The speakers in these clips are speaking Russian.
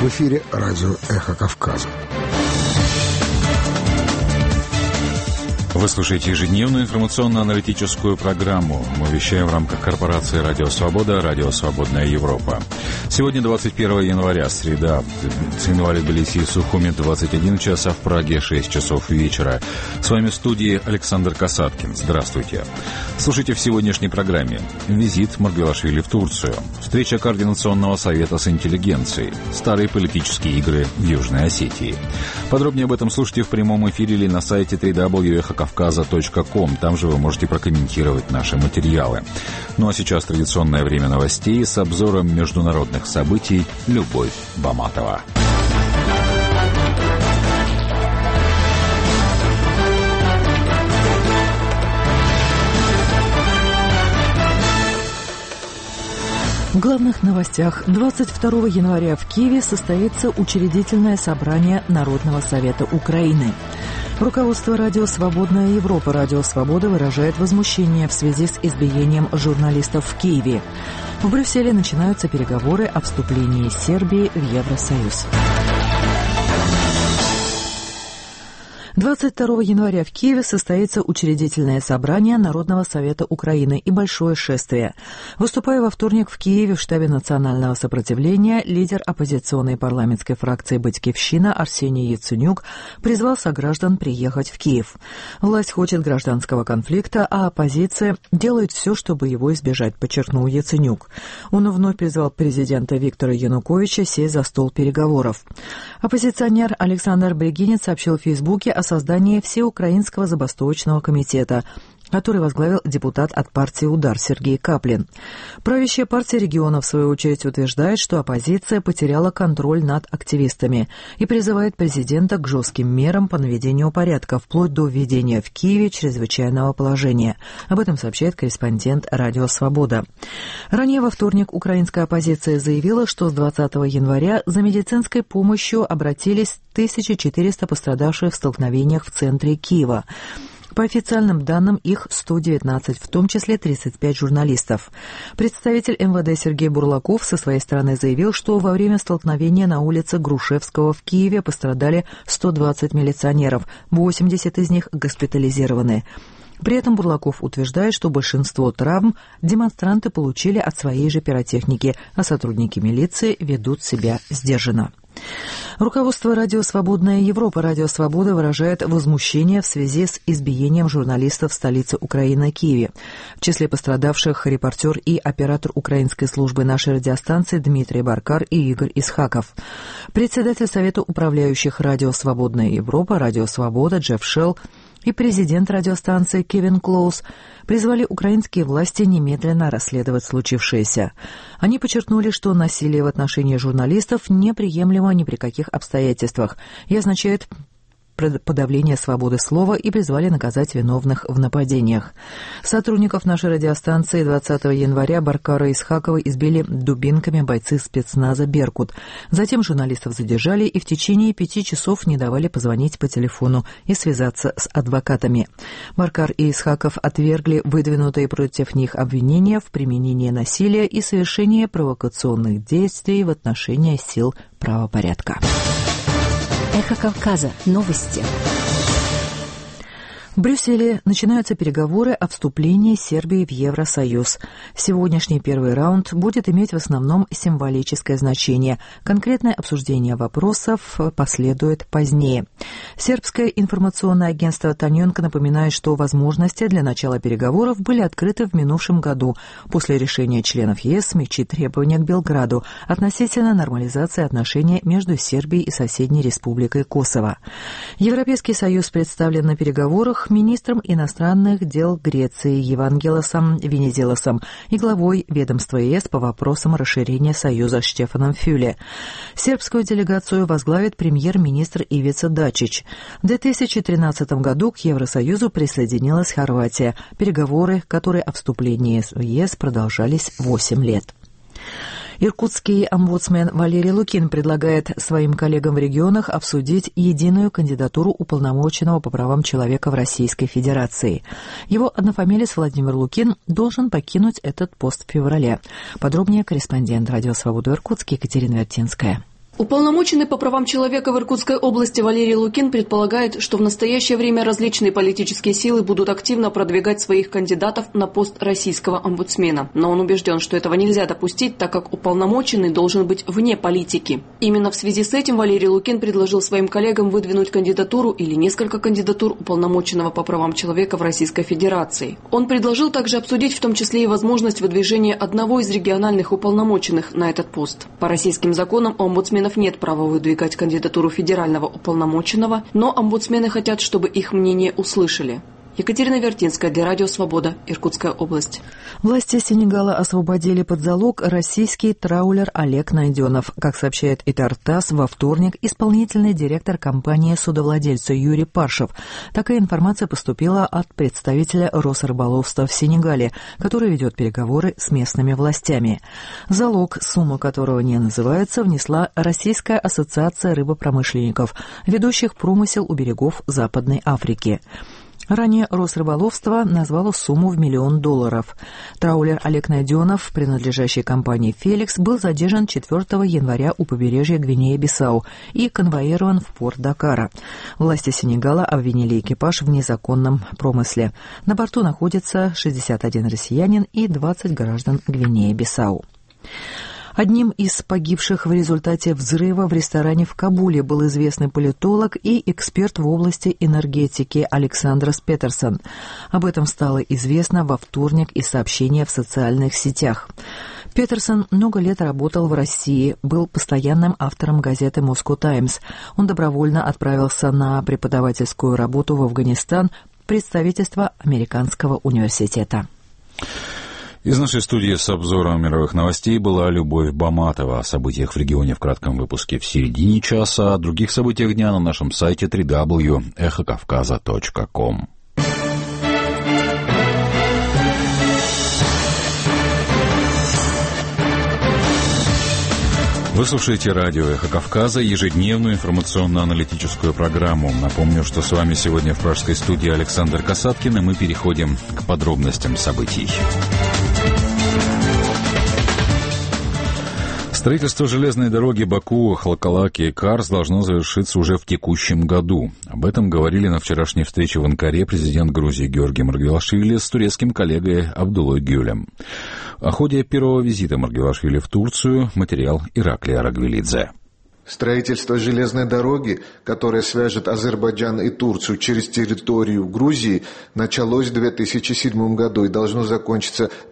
В эфире радио «Эхо Кавказа». Вы слушаете ежедневную информационно-аналитическую программу. Мы вещаем в рамках корпорации «Радио Свобода», «Радио Свободная Европа». Сегодня 21 января, среда. В Тбилиси и Сухуми 21 час, а в Праге 6 часов вечера. С вами в студии Александр Касаткин. Здравствуйте. Слушайте в сегодняшней программе. Визит Маргвелашвили в Турцию. Встреча Координационного совета с интеллигенцией. Старые политические игры в Южной Осетии. Подробнее об этом слушайте в прямом эфире или на сайте www.echokavkaza.com. Там же вы можете прокомментировать наши материалы. Ну а сейчас традиционное время новостей с обзором международных событий. Любовь Баматова. В главных новостях. 22 января в Киеве состоится учредительное собрание Народного совета Украины. Руководство «Радио Свободная Европа», «Радио Свобода» выражает возмущение в связи с избиением журналистов в Киеве. В Брюсселе начинаются переговоры о вступлении Сербии в Евросоюз. 22 января в Киеве состоится учредительное собрание Народного совета Украины и большое шествие. Выступая во вторник в Киеве в штабе национального сопротивления, лидер оппозиционной парламентской фракции «Батькивщина» Арсений Яценюк призвал сограждан приехать в Киев. Власть хочет гражданского конфликта, а оппозиция делает все, чтобы его избежать, подчеркнул Яценюк. Он вновь призвал президента Виктора Януковича сесть за стол переговоров. Оппозиционер Александр Бригинец сообщил в Фейсбуке о создании Всеукраинского забастовочного комитета, который возглавил депутат от партии «Удар» Сергей Каплин. Правящая партия региона, в свою очередь, утверждает, что оппозиция потеряла контроль над активистами и призывает президента к жестким мерам по наведению порядка, вплоть до введения в Киеве чрезвычайного положения. Об этом сообщает корреспондент «Радио Свобода». Ранее во вторник украинская оппозиция заявила, что с 20 января за медицинской помощью обратились 1400 пострадавших в столкновениях в центре Киева. По официальным данным, их 119, в том числе 35 журналистов. Представитель МВД Сергей Бурлаков со своей стороны заявил, что во время столкновения на улице Грушевского в Киеве пострадали 120 милиционеров, 80 из них госпитализированы. При этом Бурлаков утверждает, что большинство травм демонстранты получили от своей же пиротехники, а сотрудники милиции ведут себя сдержанно. Руководство «Радио Свободная Европа», «Радио Свобода» выражает возмущение в связи с избиением журналистов в столице Украины Киеве. В числе пострадавших репортер и оператор украинской службы нашей радиостанции Дмитрий Баркар и Игорь Исхаков. Председатель Совета управляющих «Радио Свободная Европа», «Радио Свобода» Джефф Шелл и президент радиостанции Кевин Клоус призвали украинские власти немедленно расследовать случившееся. Они подчеркнули, что насилие в отношении журналистов неприемлемо ни при каких обстоятельствах и означает подавление свободы слова, и призвали наказать виновных в нападениях. Сотрудников нашей радиостанции 20 января Баркара и Исхакова избили дубинками бойцы спецназа «Беркут». Затем журналистов задержали и в течение 5 часов не давали позвонить по телефону и связаться с адвокатами. Баркар и Исхаков отвергли выдвинутые против них обвинения в применении насилия и совершении провокационных действий в отношении сил правопорядка. Эхо Кавказа. Новости. В Брюсселе начинаются переговоры о вступлении Сербии в Евросоюз. Сегодняшний первый раунд будет иметь в основном символическое значение. Конкретное обсуждение вопросов последует позднее. Сербское информационное агентство «Танюнка» напоминает, что возможности для начала переговоров были открыты в минувшем году после решения членов ЕС смягчить требования к Белграду относительно нормализации отношений между Сербией и соседней республикой Косово. Европейский Союз представлен на переговорах министром иностранных дел Греции Евангелосом Венизелосом и главой ведомства ЕС по вопросам расширения Союза Штефаном Фюле. Сербскую делегацию возглавит премьер-министр Ивица Дачич. В 2013 году к Евросоюзу присоединилась Хорватия. Переговоры, которые о вступлении в ЕС продолжались 8 лет. Иркутский омбудсмен Валерий Лукин предлагает своим коллегам в регионах обсудить единую кандидатуру уполномоченного по правам человека в Российской Федерации. Его однофамилец Владимир Лукин должен покинуть этот пост в феврале. Подробнее корреспондент «Радио Свобода» в Иркутске Екатерина Вертинская. Уполномоченный по правам человека в Иркутской области Валерий Лукин предполагает, что в настоящее время различные политические силы будут активно продвигать своих кандидатов на пост российского омбудсмена. Но он убежден, что этого нельзя допустить, так как уполномоченный должен быть вне политики. Именно в связи с этим Валерий Лукин предложил своим коллегам выдвинуть кандидатуру или несколько кандидатур уполномоченного по правам человека в Российской Федерации. Он предложил также обсудить в том числе и возможность выдвижения одного из региональных уполномоченных на этот пост. По российским законам у омбудсменов нет права выдвигать кандидатуру федерального уполномоченного, но омбудсмены хотят, чтобы их мнение услышали. Екатерина Вертинская, для Радио Свобода, Иркутская область. Власти Сенегала освободили под залог российский траулер Олег Найденов. Как сообщает ИТАР ТАСС, во вторник исполнительный директор компании судовладельца Юрий Паршев. Такая информация поступила от представителя Росрыболовства в Сенегале, который ведет переговоры с местными властями. Залог, сумма которого не называется, внесла Российская ассоциация рыбопромышленников, ведущих промысел у берегов Западной Африки. Ранее Росрыболовство назвало сумму в $1 миллион. Траулер Олег Найденов, принадлежащий компании «Феликс», был задержан 4 января у побережья Гвинеи-Бисау и конвоирован в порт Дакара. Власти Сенегала обвинили экипаж в незаконном промысле. На борту находится 61 россиянин и 20 граждан Гвинеи-Бисау. Одним из погибших в результате взрыва в ресторане в Кабуле был известный политолог и эксперт в области энергетики Александрос Петерсон. Об этом стало известно во вторник из сообщения в социальных сетях. Петерсон много лет работал в России, был постоянным автором газеты «Moscow Times». Он добровольно отправился на преподавательскую работу в Афганистан, представительство Американского университета. Из нашей студии с обзором мировых новостей была Любовь Баматова. О событиях в регионе в кратком выпуске в середине часа, о других событиях дня на нашем сайте www.echokavkaza.com. Вы слушаете радио «Эхо Кавказа», ежедневную информационно-аналитическую программу. Напомню, что с вами сегодня в пражской студии Александр Касаткин, и мы переходим к подробностям событий. Строительство железной дороги Баку-Халкалаки-Карс должно завершиться уже в текущем году. Об этом говорили на вчерашней встрече в Анкаре президент Грузии Георгий Маргвелашвили с турецким коллегой Абдулой Гюлем. О ходе первого визита Маргвелашвили в Турцию материал Ираклия Арагвелидзе. Строительство железной дороги, которая свяжет Азербайджан и Турцию через территорию Грузии, началось в 2007 году и должно закончиться в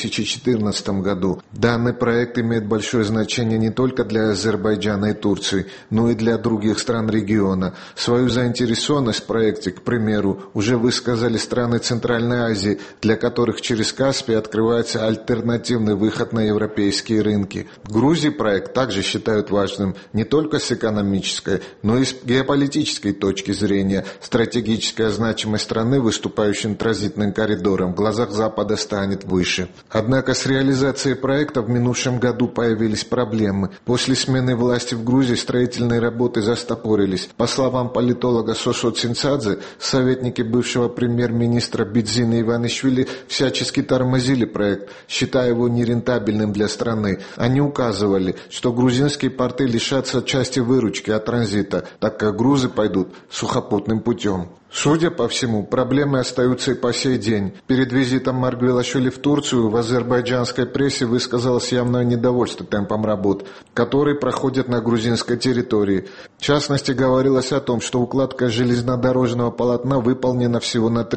2014 году. Данный проект имеет большое значение не только для Азербайджана и Турции, но и для других стран региона. Свою заинтересованность в проекте, к примеру, уже высказали страны Центральной Азии, для которых через Каспий открывается альтернативный выход на европейские рынки. В Грузии проект также считают важным не только с экономической, но и с геополитической точки зрения. Стратегическая значимость страны, выступающей транзитным коридором, в глазах Запада станет выше. Однако с реализацией проекта в минувшем году появились проблемы. После смены власти в Грузии строительные работы застопорились. По словам политолога Сосо Цинцадзе, советники бывшего премьер-министра Бидзина Иванишвили всячески тормозили проект, считая его нерентабельным для страны. Они указывали, что грузинские порты лишатся части выручки от транзита, так как грузы пойдут сухопутным путем. Судя по всему, проблемы остаются и по сей день. Перед визитом Маргвелашвили в Турцию в азербайджанской прессе высказалось явное недовольство темпом работ, которые проходят на грузинской территории. В частности, говорилось о том, что укладка железнодорожного полотна выполнена всего на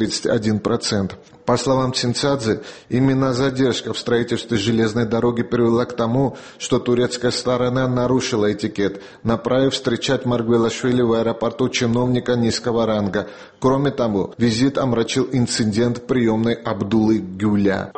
31%. По словам Цинцадзе, именно задержка в строительстве железной дороги привела к тому, что турецкая сторона нарушила этикет, направив встречать Маргвелашвили в аэропорту чиновника низкого ранга. Кроме того, визит омрачил инцидент в приемной Абдулы Гюля.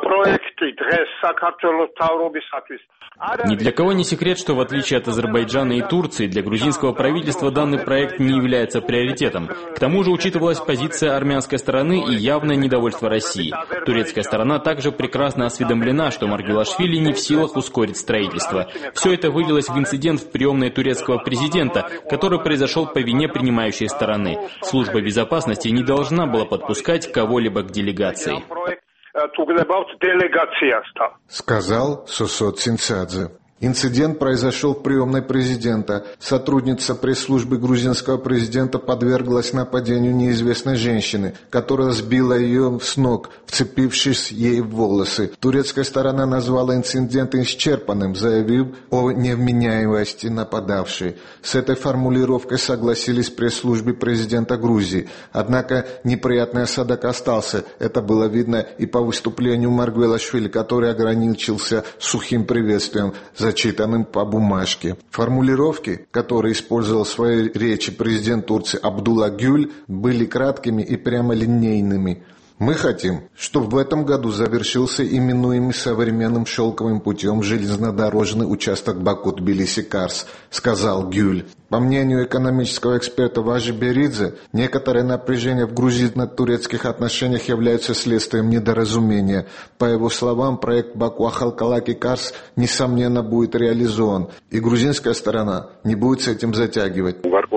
Ни для кого не секрет, что в отличие от Азербайджана и Турции, для грузинского правительства данный проект не является приоритетом. К тому же учитывалась позиция армянской стороны и явное недовольство России. Турецкая сторона также прекрасно осведомлена, что Маргвелашвили не в силах ускорить строительство. Все это вылилось в инцидент в приемной турецкого президента, который произошел по вине принимающей стороны. Служба безопасности не должна была подпускать кого-либо к делегации. Сказал Сосо Цинцадзе. Инцидент произошел в приемной президента. Сотрудница пресс-службы грузинского президента подверглась нападению неизвестной женщины, которая сбила ее с ног, вцепившись ей в волосы. Турецкая сторона назвала инцидент исчерпанным, заявив о невменяемости нападавшей. С этой формулировкой согласились в пресс-службе президента Грузии. Однако неприятный осадок остался. Это было видно и по выступлению Маргвелашвили, который ограничился сухим приветствием, зачитанным по бумажке. Формулировки, которые использовал в своей речи президент Турции Абдулла Гюль, были краткими и прямолинейными. «Мы хотим, чтобы в этом году завершился именуемый современным шелковым путем железнодорожный участок Баку-Тбилиси-Карс», сказал Гюль. По мнению экономического эксперта Важи Беридзе, некоторые напряжения в грузино-турецких отношениях являются следствием недоразумения. По его словам, проект Баку-Ахалкалаки-Карс несомненно будет реализован, и грузинская сторона не будет с этим затягивать.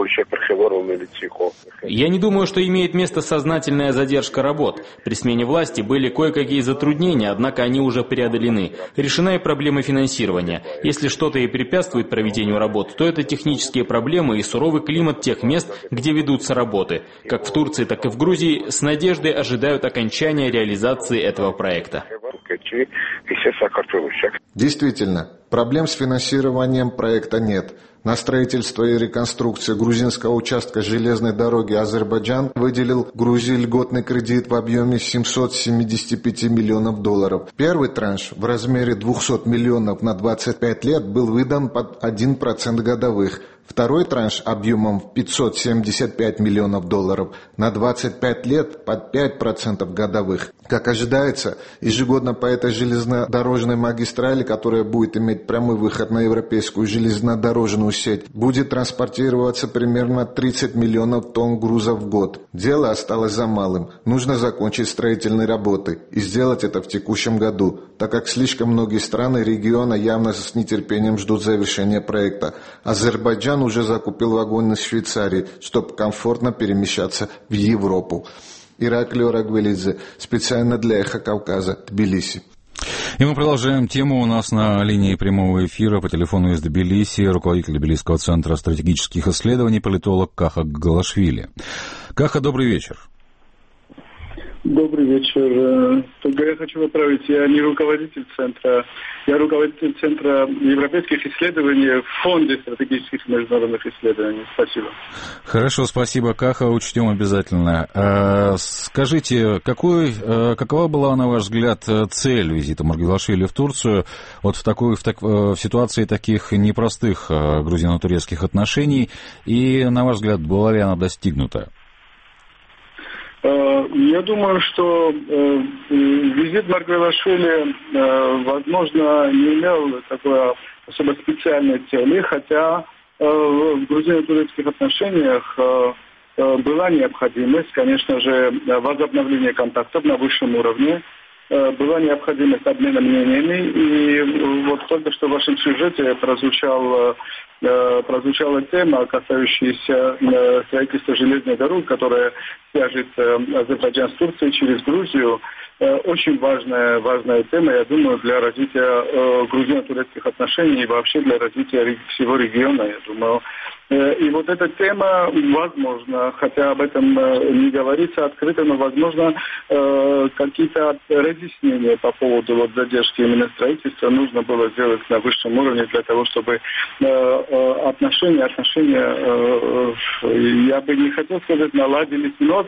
Я не думаю, что имеет место сознательная задержка работ. При смене власти были кое-какие затруднения, однако они уже преодолены. Решена и проблема финансирования. Если что-то и препятствует проведению работ, то это технические проблемы и суровый климат тех мест, где ведутся работы. Как в Турции, так и в Грузии с надеждой ожидают окончания реализации этого проекта. Действительно, проблем с финансированием проекта нет. На строительство и реконструкцию грузинского участка железной дороги Азербайджан выделил Грузии льготный кредит в объеме 775 миллионов долларов. Первый транш в размере 200 миллионов на 25 лет был выдан под 1% годовых. Второй транш объемом в 575 миллионов долларов на 25 лет под 5% годовых. Как ожидается, ежегодно по этой железнодорожной магистрали, которая будет иметь прямой выход на европейскую железнодорожную сеть, будет транспортироваться примерно 30 миллионов тонн грузов в год. Дело осталось за малым. Нужно закончить строительные работы и сделать это в текущем году, так как слишком многие страны региона явно с нетерпением ждут завершения проекта. Азербайджан уже закупил вагоны из Швейцарии, чтобы комфортно перемещаться в Европу. Ираклий Орагвелидзе, специально для «Эхо Кавказа», Тбилиси. И мы продолжаем тему. У нас на линии прямого эфира по телефону из Тбилиси руководитель Тбилисского центра стратегических исследований, политолог Каха Гагалашвили. Каха, добрый вечер. Добрый вечер. Только я хочу поправить, я не руководитель центра, я руководитель Центра европейских исследований в Фонде стратегических международных исследований. Спасибо. Хорошо, спасибо, Каха, учтем обязательно. Скажите, какова была, на ваш взгляд, цель визита Маргвелашвили в Турцию вот в ситуации таких непростых грузино-турецких отношений, и, на ваш взгляд, была ли она достигнута? Я думаю, что визит Маргвелашвили, возможно, не имел такой особо специальной цели, хотя в грузино-турецких отношениях была необходимость, конечно же, возобновления контактов на высшем уровне, была необходимость обмена мнениями, и вот только что в вашем сюжете прозвучала тема, касающаяся строительства железной дороги, которая свяжет Азербайджан с Турцией через Грузию. Очень важная тема, я думаю, для развития грузино-турецких отношений и вообще для развития всего региона, я думаю. И вот эта тема, возможно, хотя об этом не говорится открыто, но, возможно, какие-то разъяснения по поводу задержки именно строительства нужно было сделать на высшем уровне для того, чтобы отношения, я бы не хотел сказать, наладились, но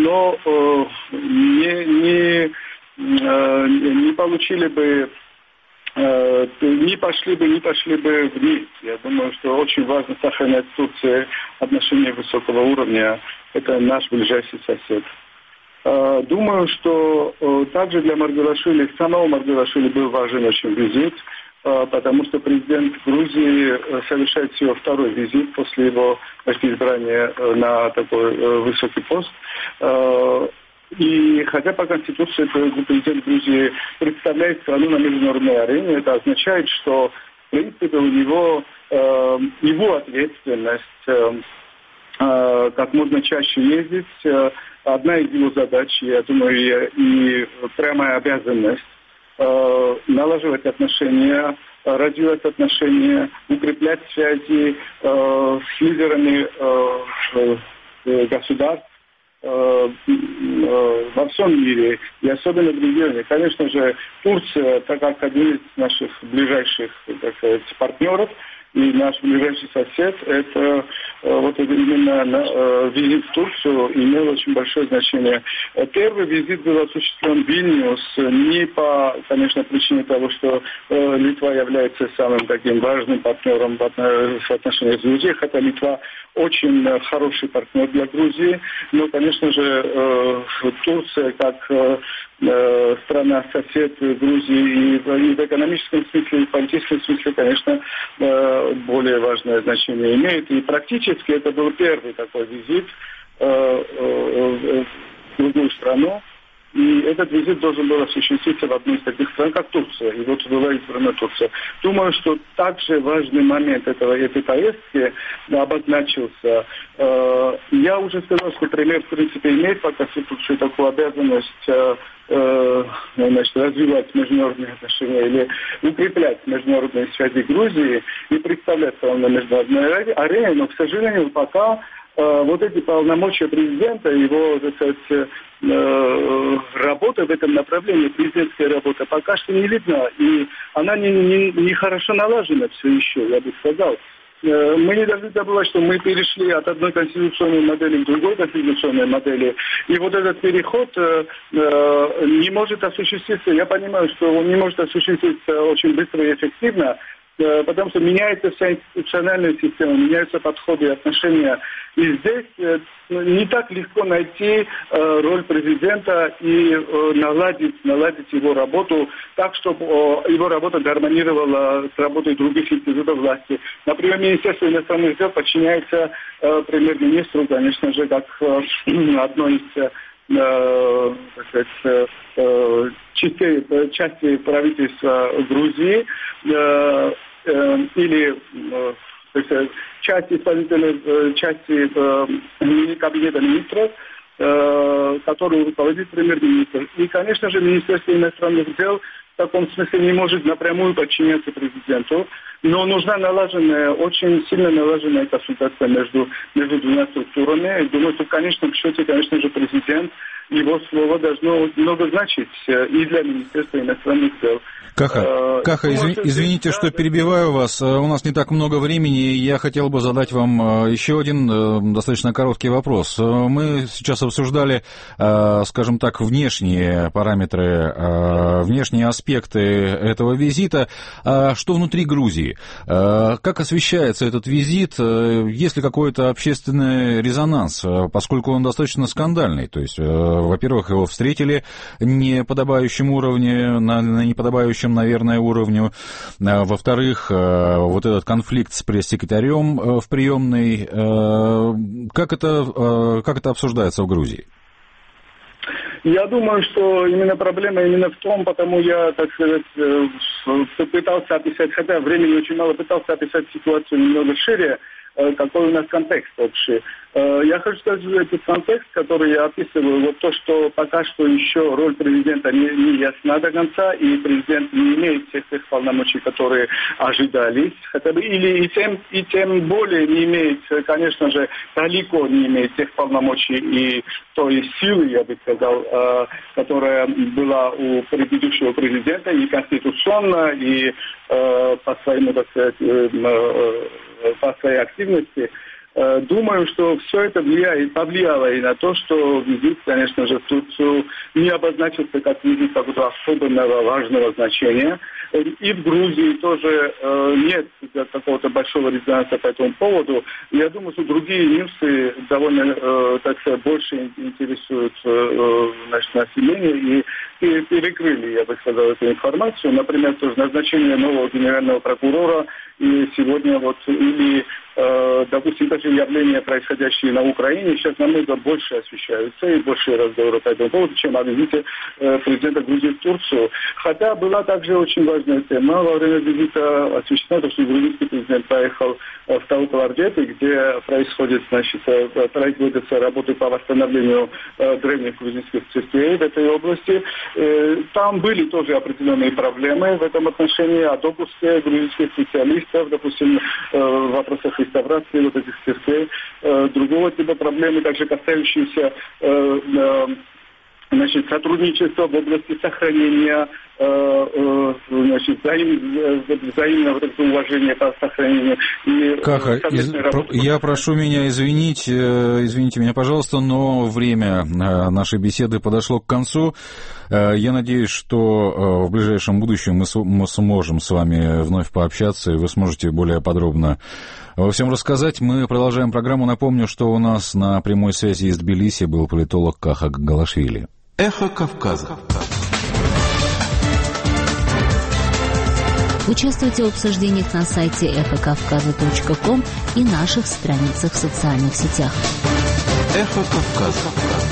не получили бы, не пошли бы вниз. Я думаю, что очень важно сохранять с Турцией отношения высокого уровня. Это наш ближайший сосед. Думаю, что также для Маргвелашвили, самого Маргвелашвили был важен очень визит, потому что президент Грузии совершает всего второй визит после его избрания на такой высокий пост. И хотя по Конституции президент Грузии представляет страну на международной арене, это означает, что в принципе у него его ответственность как можно чаще ездить. Одна из его задач, я думаю, и прямая обязанность налаживать отношения развивать отношения, укреплять связи с лидерами государств во всем мире, и особенно в регионе. Конечно же, Турция, так как один из наших ближайших, так сказать, партнеров, и наш ближайший сосед, это вот это именно визит в Турцию имел очень большое значение. Первый визит был осуществлен в Вильнюс не по, конечно, причине того, что Литва является самым таким важным партнером в отношениях с Грузией, хотя Литва очень хороший партнер для Грузии, но, конечно же, Турция как страна-сосед Грузии и в экономическом смысле, и в политическом смысле, конечно, более важное значение имеет. И практически это был первый такой визит в другую страну. И этот визит должен был осуществиться в одной из таких стран, как Турция. И вот была избрана Турция. Думаю, что также важный момент этой поездки обозначился. Я уже сказал, что премьер, в принципе, имеет по Конституции такую обязанность развивать международные отношения или укреплять международные связи Грузии и представляться на международной арене, но, к сожалению, пока вот эти полномочия президента, его, так сказать, работа в этом направлении, президентская работа, пока что не видна. И она не хорошо налажена все еще, я бы сказал. Мы не должны забывать, что мы перешли от одной конституционной модели к другой конституционной модели. И вот этот переход не может осуществиться. Я понимаю, что он не может осуществиться очень быстро и эффективно, потому что меняется вся институциональная система, меняются подходы и отношения. И здесь не так легко найти роль президента и наладить его работу так, чтобы его работа гармонировала с работой других институтов власти. Например, Министерство иностранных дел подчиняется премьер-министру, конечно же, как одной из части правительства Грузии или части исполнительной части кабинета министров, который руководит премьер-министр. И, конечно же, Министерство иностранных дел в таком смысле не может напрямую подчиняться президенту, но нужна очень сильно налаженная консультация между двумя структурами. И думаю, что в конечном счете, конечно же, президент, его слово должно много значить и для Министерства иностранных дел. Каха, извините, что перебиваю вас. У нас не так много времени, и я хотел бы задать вам еще один достаточно короткий вопрос. Мы сейчас обсуждали, скажем так, внешние параметры, внешние аспекты этого визита. Что внутри Грузии? Как освещается этот визит? Есть ли какой-то общественный резонанс, поскольку он достаточно скандальный? То есть, во-первых, его встретили неподобающим уровне, на неподобающем, наверное, уровню. Во-вторых, вот этот конфликт с пресс-секретарем в приемной. Как это обсуждается в Грузии? Я думаю, что именно проблема именно в том, потому я, так сказать, пытался описать, хотя времени очень мало, пытался описать ситуацию немного шире, какой у нас контекст общий. Я хочу сказать, что этот контекст, который я описываю, вот то, что пока что еще роль президента не ясна до конца, и президент не имеет всех тех полномочий, которые ожидались, хотя бы, и тем более не имеет, конечно же, далеко не имеет тех полномочий и той силы, я бы сказал, которая была у предыдущего президента и конституционно, и по своему, так сказать, по своей активности. Думаю, что все это повлияло и на то, что визит, конечно же, в Турцию не обозначился как визит какого-то особенного важного значения. И в Грузии тоже нет какого-то большого резонанса по этому поводу. Я думаю, что другие ньюсы довольно, так сказать, больше интересуют население и перекрыли, я бы сказал, эту информацию. Например, тоже назначение нового генерального прокурора и сегодня вот или допустим, даже явления, происходящие на Украине, сейчас намного больше освещаются и больше разговоров по этому поводу, чем о визите президента Грузии в Турцию. Хотя была также очень важная тема во время визита освещена, то, что грузинский президент поехал в Таутвардеты, где производятся работы по восстановлению древних грузинских церквей в этой области. Там были тоже определенные проблемы в этом отношении, о допуске грузинских специалистов, допустим, в вопросах реставрации вот этих церквей. Другого типа проблемы, также касающиеся сотрудничество в области сохранения взаимного уважения по сохранению. Каха, я прошу меня извините меня, пожалуйста, но время нашей беседы подошло к концу. Я надеюсь, что в ближайшем будущем мы сможем с вами вновь пообщаться, и вы сможете более подробно во всем рассказать. Мы продолжаем программу. Напомню, что у нас на прямой связи из Тбилиси был политолог Каха Гагалашвили. Эхо Кавказа. Участвуйте в обсуждениях на сайте эхокавказа.ком и наших страницах в социальных сетях. Эхо Кавказа.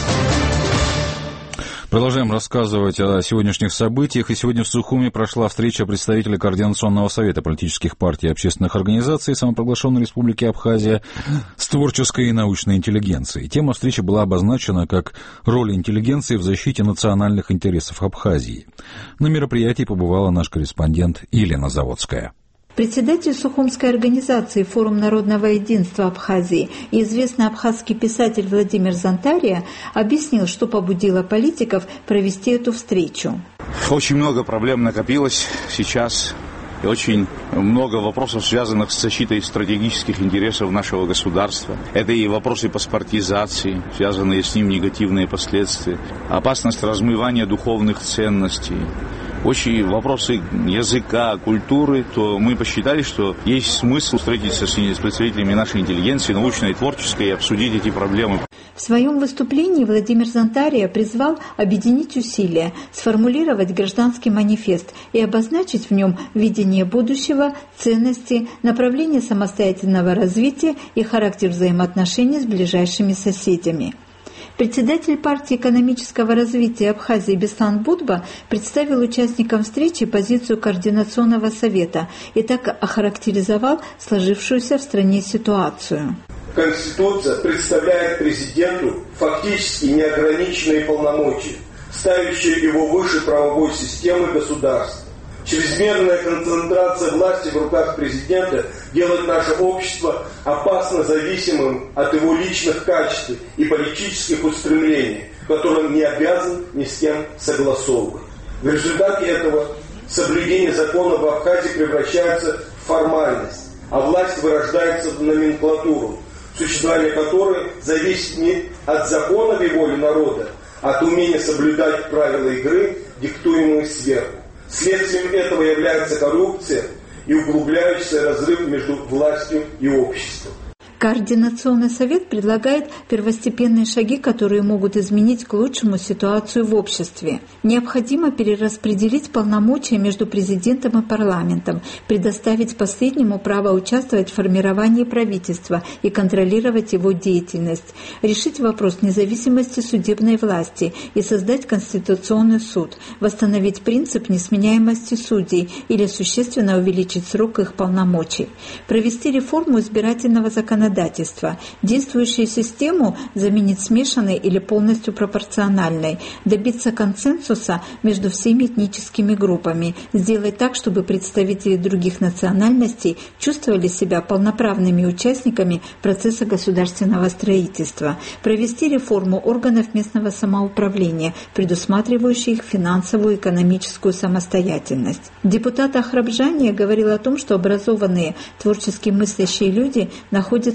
Продолжаем рассказывать о сегодняшних событиях. И сегодня в Сухуми прошла встреча представителей Координационного совета политических партий и общественных организаций самопровозглашенной Республики Абхазия с творческой и научной интеллигенцией. Тема встречи была обозначена как «Роль интеллигенции в защите национальных интересов Абхазии». На мероприятии побывала наш корреспондент Елена Заводская. Председатель Сухумской организации «Форум народного единства Абхазии» и известный абхазский писатель Владимир Зантария объяснил, что побудило политиков провести эту встречу. Очень много проблем накопилось сейчас. И очень много вопросов, связанных с защитой стратегических интересов нашего государства. Это и вопросы паспортизации, связанные с ним негативные последствия, опасность размывания духовных ценностей, очень вопросы языка, культуры, то мы посчитали, что есть смысл встретиться с представителями нашей интеллигенции, научной и творческой, и обсудить эти проблемы. В своем выступлении Владимир Зантария призвал объединить усилия, сформулировать гражданский манифест и обозначить в нем видение будущего, ценности, направление самостоятельного развития и характер взаимоотношений с ближайшими соседями. Председатель партии экономического развития Абхазии Беслан Будба представил участникам встречи позицию Координационного совета и так охарактеризовал сложившуюся в стране ситуацию. Конституция представляет президенту фактически неограниченные полномочия, ставящие его выше правовой системы государства. Чрезмерная концентрация власти в руках президента делает наше общество опасно зависимым от его личных качеств и политических устремлений, которые он не обязан ни с кем согласовывать. В результате этого соблюдение закона в Абхазии превращается в формальность, а власть вырождается в номенклатуру, существование которой зависит не от законов и воли народа, а от умения соблюдать правила игры, диктуемые сверху. Следствием этого является коррупция и углубляющийся разрыв между властью и обществом. Координационный совет предлагает первостепенные шаги, которые могут изменить к лучшему ситуацию в обществе. Необходимо перераспределить полномочия между президентом и парламентом, предоставить последнему право участвовать в формировании правительства и контролировать его деятельность, решить вопрос независимости судебной власти и создать Конституционный суд, восстановить принцип несменяемости судей или существенно увеличить срок их полномочий, провести реформу избирательного законодательства, действующую систему заменить смешанной или полностью пропорциональной, добиться консенсуса между всеми этническими группами, сделать так, чтобы представители других национальностей чувствовали себя полноправными участниками процесса государственного строительства, провести реформу органов местного самоуправления, предусматривающую их финансовую и экономическую самостоятельность. Депутат Ахрабжания говорил о том, что образованные, творчески мыслящие люди находятся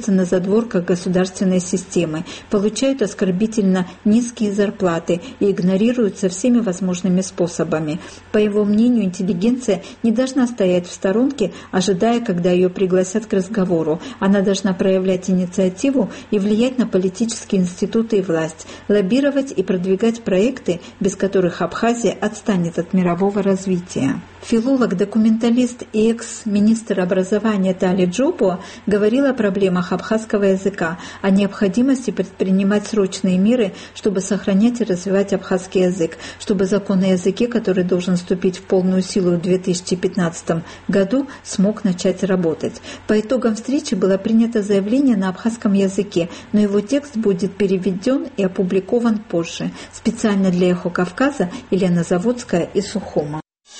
находятся на задворках государственной системы, получают оскорбительно низкие зарплаты и игнорируются всеми возможными способами. По его мнению, интеллигенция не должна стоять в сторонке, ожидая, когда ее пригласят к разговору. Она должна проявлять инициативу и влиять на политические институты и власть, лоббировать и продвигать проекты, без которых Абхазия отстанет от мирового развития. Филолог, документалист и экс-министр образования Тали Джобо говорил о проблемах абхазского языка, о необходимости предпринимать срочные меры, чтобы сохранять и развивать абхазский язык, чтобы закон о языке, который должен вступить в полную силу в 2015 году, смог начать работать. По итогам встречи было принято заявление на абхазском языке, но его текст будет переведен и опубликован позже. Специально для «Эхо Кавказа» Елена Заводская из Сухума.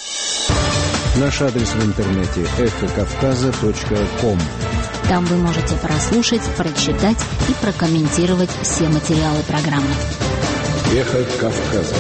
Наш адрес в интернете эхокавказа.ком. Там вы можете прослушать, прочитать и прокомментировать все материалы программы. Эхо Кавказа.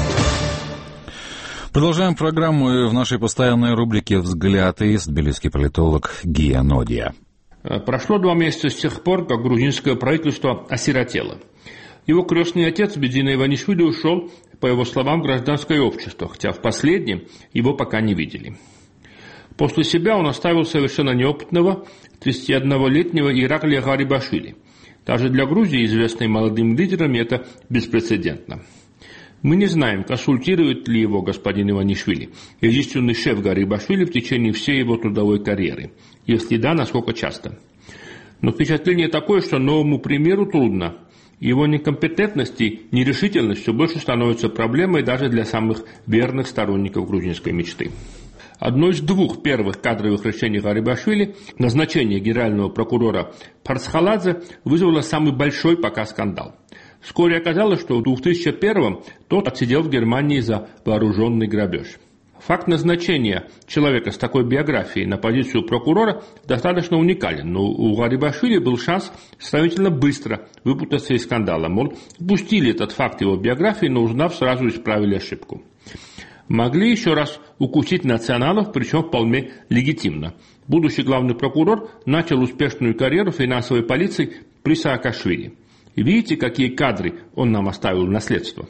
Продолжаем программу, и в нашей постоянной рубрике «Взгляд» есть тбилисский политолог Гия Нодия. Прошло 2 месяца с тех пор, как грузинское правительство осиротело. Его крестный отец Бедзина Иванишвили ушел, по его словам, в гражданское общество, хотя в последнем его пока не видели. После себя он оставил совершенно неопытного 31-летнего Ираклия Гарибашвили. Даже для Грузии, известной молодым лидерами, это беспрецедентно. Мы не знаем, консультирует ли его господин Иванишвили, единственный шеф Гарибашвили в течение всей его трудовой карьеры. Если да, насколько часто. Но впечатление такое, что новому премьеру трудно. Его некомпетентность и нерешительность все больше становятся проблемой даже для самых верных сторонников грузинской мечты. Одно из 2 первых кадровых решений Гарибашвили, назначение генерального прокурора Парцхаладзе, вызвало самый большой пока скандал. Вскоре оказалось, что в 2001-м тот отсидел в Германии за вооруженный грабеж. Факт назначения человека с такой биографией на позицию прокурора достаточно уникален, но у Гарибашвили был шанс сравнительно быстро выпутаться из скандала. Мол, упустили этот факт его биографии, но узнав, сразу исправили ошибку. Могли еще раз укусить националов, причем вполне легитимно. Будущий главный прокурор начал успешную карьеру финансовой полиции при Саакашвили. И видите, какие кадры он нам оставил в наследство.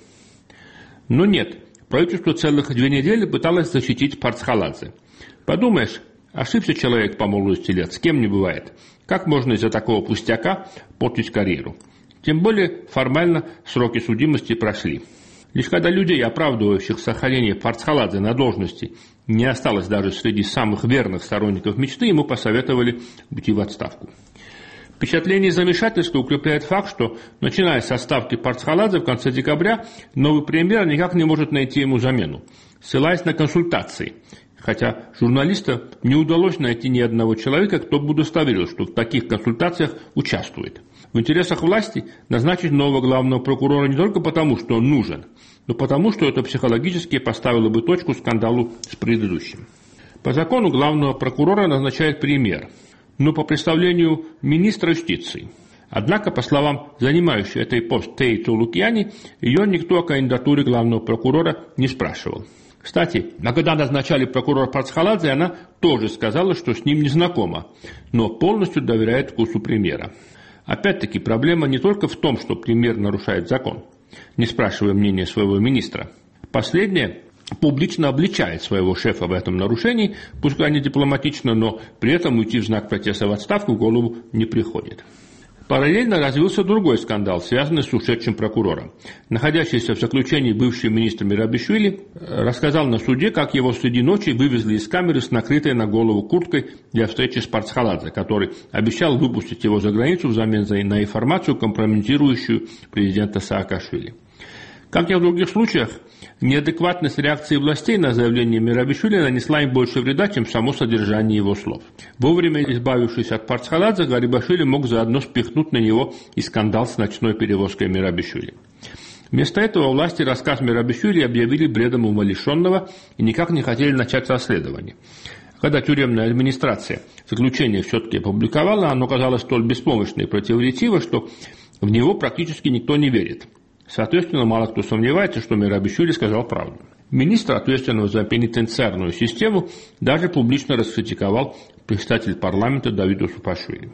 Но нет. Правительство целых 2 недели пыталось защитить Парцхаладзе. Подумаешь, ошибся человек по молодости лет, с кем не бывает. Как можно из-за такого пустяка портить карьеру? Тем более формально сроки судимости прошли. Лишь когда людей, оправдывающих сохранение Парцхаладзе на должности, не осталось даже среди самых верных сторонников мечты, ему посоветовали уйти в отставку. Впечатление замешательства укрепляет факт, что, начиная со ставки Парцхаладзе в конце декабря, новый премьер никак не может найти ему замену, ссылаясь на консультации. Хотя журналистам не удалось найти ни одного человека, кто бы удостоверил, что в таких консультациях участвует. В интересах власти назначить нового главного прокурора не только потому, что он нужен, но потому, что это психологически поставило бы точку скандалу с предыдущим. По закону главного прокурора назначает премьер, но по представлению министра юстиции. Однако, по словам занимающей этой пост Теи Цулукьяни, ее никто о кандидатуре главного прокурора не спрашивал. Кстати, а когда назначали прокурора Парцхаладзе, она тоже сказала, что с ним не знакома, но полностью доверяет вкусу премьера. Опять-таки, проблема не только в том, что премьер нарушает закон, не спрашивая мнения своего министра. Последнее публично обличает своего шефа в этом нарушении, пускай не дипломатично, но при этом уйти в знак протеста в отставку в голову не приходит. Параллельно развился другой скандал, связанный с ушедшим прокурором. Находящийся в заключении бывший министр Мирабишвили рассказал на суде, как его среди ночи вывезли из камеры с накрытой на голову курткой для встречи с Парцхаладзе, который обещал выпустить его за границу взамен на информацию, компрометирующую президента Саакашвили. Как и в других случаях, неадекватность реакции властей на заявление Мирабишвили нанесла им больше вреда, чем само содержание его слов. Вовремя избавившись от Парцхаладзе, Гарибашвили мог заодно спихнуть на него и скандал с ночной перевозкой Мирабишвили. Вместо этого власти рассказ Мирабишвили объявили бредом умалишенного и никак не хотели начать расследование. Когда тюремная администрация заключение все-таки опубликовала, оно казалось столь беспомощно и противоречиво, что в него практически никто не верит. Соответственно, мало кто сомневается, что Мирабишвили сказал правду. Министр, ответственного за пенитенциарную систему, даже публично раскритиковал председатель парламента Давиду Супашвили.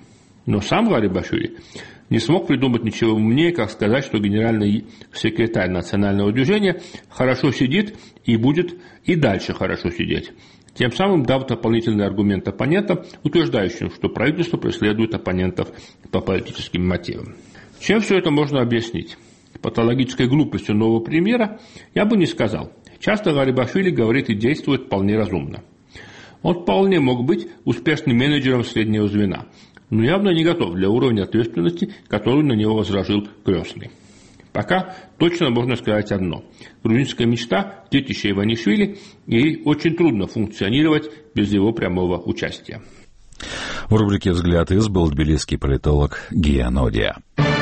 Но сам Гарибашвили не смог придумать ничего умнее, как сказать, что генеральный секретарь национального движения хорошо сидит и будет и дальше хорошо сидеть. Тем самым дав дополнительный аргумент оппонентам, утверждающим, что правительство преследует оппонентов по политическим мотивам. Чем все это можно объяснить? Патологической глупостью нового премьера я бы не сказал. Часто Гарибашвили говорит и действует вполне разумно. Он вполне мог быть успешным менеджером среднего звена, но явно не готов для уровня ответственности, которую на него возложил крестный. Пока точно можно сказать одно. Грузинская мечта – детище Иванишвили, и очень трудно функционировать без его прямого участия. В рубрике «Взгляд из» был тбилисский политолог Гия Нодия.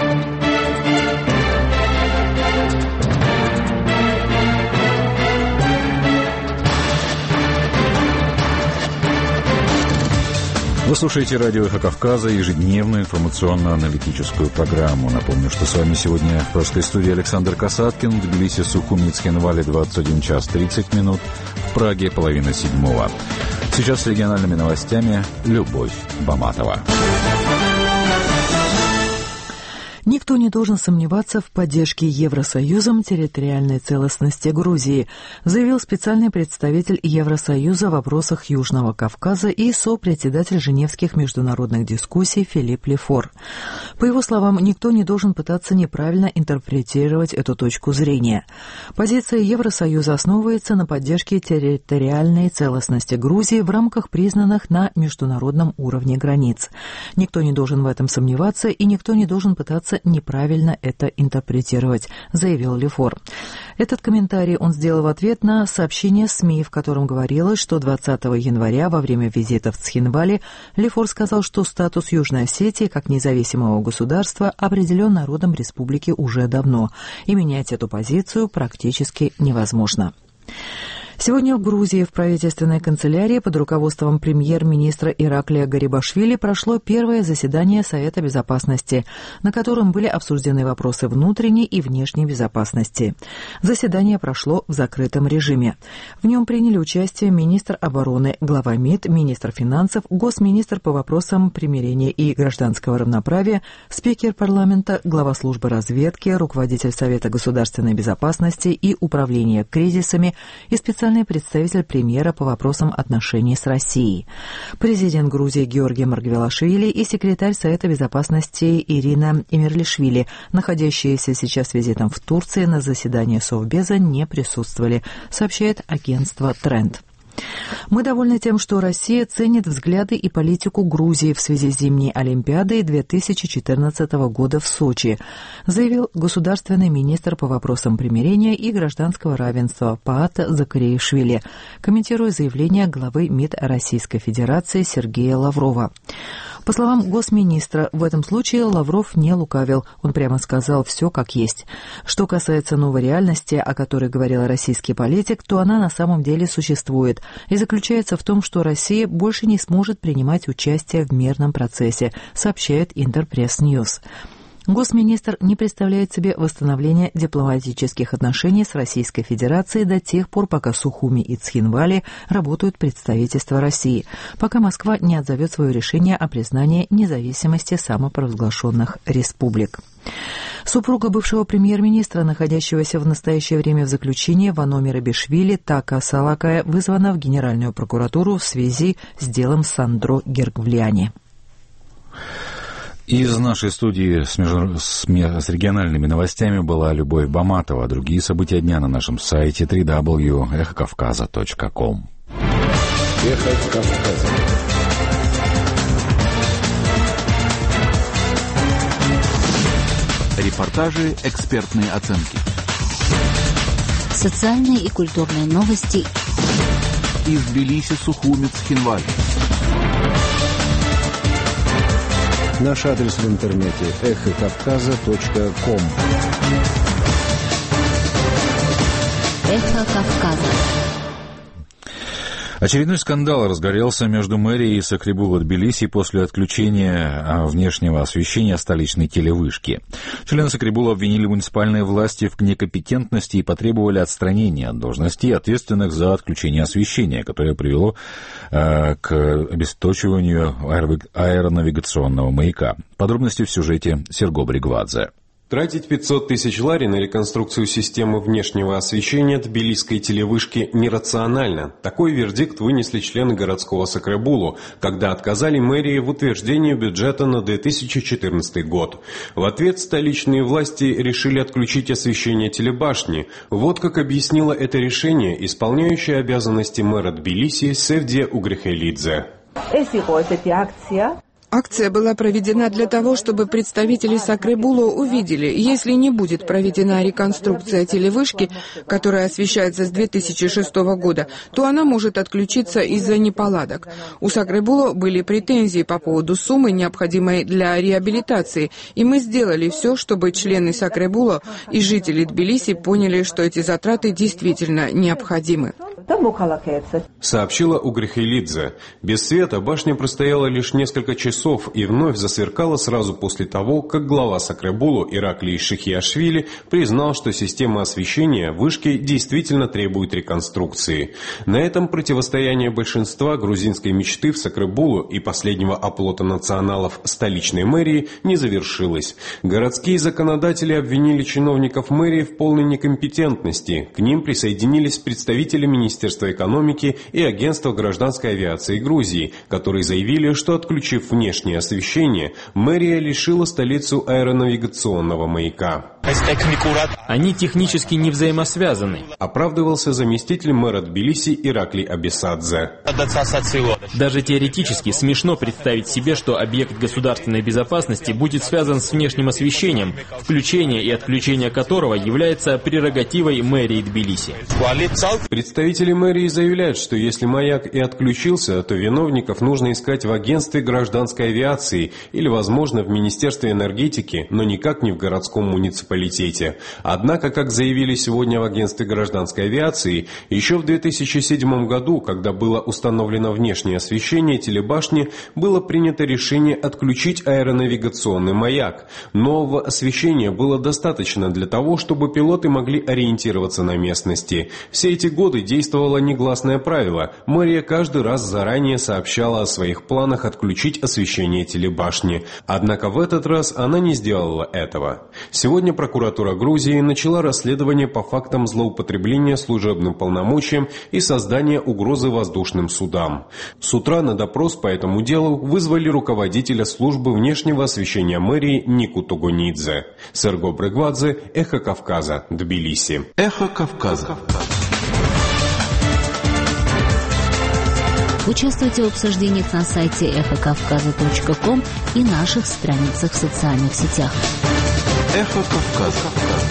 Вы слушаете радио «Эхо Кавказа», ежедневную информационно-аналитическую программу. Напомню, что с вами сегодня в русской студии Александр Касаткин, в Тбилиси, Сухуми, Цхинвале 21 час 30 минут, в Праге 6:30. Сейчас с региональными новостями Любовь Баматова. Никто не должен сомневаться в поддержке Евросоюзом территориальной целостности Грузии, заявил специальный представитель Евросоюза в вопросах Южного Кавказа и сопредседатель Женевских международных дискуссий Филипп Лефор. По его словам, никто не должен пытаться неправильно интерпретировать эту точку зрения. Позиция Евросоюза основывается на поддержке территориальной целостности Грузии в рамках признанных на международном уровне границ. Никто не должен в этом сомневаться, и никто не должен пытаться неправильно это интерпретировать, заявил Лефор. Этот комментарий он сделал в ответ на сообщение СМИ, в котором говорилось, что 20 января во время визита в Цхинвале Лефор сказал, что статус Южной Осетии как независимого государства определен народом республики уже давно, и менять эту позицию практически невозможно. Сегодня в Грузии в правительственной канцелярии под руководством премьер-министра Ираклия Гарибашвили прошло первое заседание Совета безопасности, на котором были обсуждены вопросы внутренней и внешней безопасности. Заседание прошло в закрытом режиме. В нем приняли участие министр обороны, глава МИД, министр финансов, госминистр по вопросам примирения и гражданского равноправия, спикер парламента, глава службы разведки, руководитель Совета государственной безопасности и управления кризисами и специальный представитель премьера по вопросам отношений с Россией. Президент Грузии Георгий Маргвелашвили и секретарь Совета безопасности Ирина Эмирлишвили, находящиеся сейчас с визитом в Турции на заседании Совбеза, не присутствовали, сообщает агентство «Тренд». Мы довольны тем, что Россия ценит взгляды и политику Грузии в связи с зимней Олимпиадой 2014 года в Сочи, заявил государственный министр по вопросам примирения и гражданского равенства Паат Закариашвили, комментируя заявление главы МИД Российской Федерации Сергея Лаврова. По словам госминистра, в этом случае Лавров не лукавил, он прямо сказал все как есть. Что касается новой реальности, о которой говорил российский политик, то она на самом деле существует и заключается в том, что Россия больше не сможет принимать участие в мирном процессе, сообщает Интерпресс-Ньюс. Госминистр не представляет себе восстановления дипломатических отношений с Российской Федерацией до тех пор, пока в Сухуми и Цхинвале работают представительства России, пока Москва не отзовет свое решение о признании независимости самопровозглашенных республик. Супруга бывшего премьер-министра, находящегося в настоящее время в заключении, Вано Мерабишвили Така Салакая, вызвана в Генеральную прокуратуру в связи с делом Сандро Гергвлиани. Из нашей студии с региональными новостями была Любовь Баматова. Другие события дня на нашем сайте www.эхокавказа.ком. Эхо Кавказа. Репортажи, экспертные оценки. Социальные и культурные новости. Из Тбилиси, Сухуми, Цхинвале. Наш адрес в интернете эхокавказа.ком. Эхо Кавказа. Очередной скандал разгорелся между мэрией Сакребула Тбилиси после отключения внешнего освещения столичной телевышки. Члены Сакребула обвинили муниципальные власти в некомпетентности и потребовали отстранения от должностей ответственных за отключение освещения, которое привело к обесточиванию аэронавигационного маяка. Подробности в сюжете Серго Бригвадзе. Тратить 500 тысяч лари на реконструкцию системы внешнего освещения тбилисской телевышки нерационально. Такой вердикт вынесли члены городского Сакребулу, когда отказали мэрии в утверждении бюджета на 2014 год. В ответ столичные власти решили отключить освещение телебашни. Вот как объяснила это решение исполняющая обязанности мэра Тбилиси Севде Угрихелидзе. Акция была проведена для того, чтобы представители Сакребула увидели, если не будет проведена реконструкция телевышки, которая освещается с 2006 года, то она может отключиться из-за неполадок. У Сакребула были претензии по поводу суммы, необходимой для реабилитации, и мы сделали все, чтобы члены Сакребула и жители Тбилиси поняли, что эти затраты действительно необходимы. Сообщила Угрихелидзе. Без света башня простояла лишь несколько часов и вновь засверкала сразу после того, как глава Сакребулу Ираклий Шихиашвили признал, что система освещения вышки действительно требует реконструкции. На этом противостояние большинства грузинской мечты в Сакребулу и последнего оплота националов столичной мэрии не завершилось. Городские законодатели обвинили чиновников мэрии в полной некомпетентности. К ним присоединились представители Министерства экономики и Агентства гражданской авиации Грузии, которые заявили, что, отключив внешнее освещение, мэрия лишила столицу аэронавигационного маяка. Они технически не взаимосвязаны. Оправдывался заместитель мэра Тбилиси Ираклий Абисадзе. Даже теоретически смешно представить себе, что объект государственной безопасности будет связан с внешним освещением, включение и отключение которого является прерогативой мэрии Тбилиси. Представители мэрии заявляют, что если маяк и отключился, то виновников нужно искать в агентстве гражданской авиации или, возможно, в Министерстве энергетики, но никак не в городском муниципалитете. Однако, как заявили сегодня в агентстве гражданской авиации, еще в 2007 году, когда было установлено внешнее освещение телебашни, было принято решение отключить аэронавигационный маяк. Нового освещения было достаточно для того, чтобы пилоты могли ориентироваться на местности. Все эти годы действовало негласное правило. Мэрия каждый раз заранее сообщала о своих планах отключить освещение телебашни. Однако в этот раз она не сделала этого. Сегодня прокуратура Грузии начала расследование по фактам злоупотребления служебным полномочием и создания угрозы воздушным судам. С утра на допрос по этому делу вызвали руководителя службы внешнего освещения мэрии Нику Тугунидзе. Серго Бригвадзе, Эхо Кавказа, Тбилиси. Эхо Кавказа. Участвуйте в обсуждениях на сайте эхокавказа.ком и наших страницах в социальных сетях. Эхо Кавказа.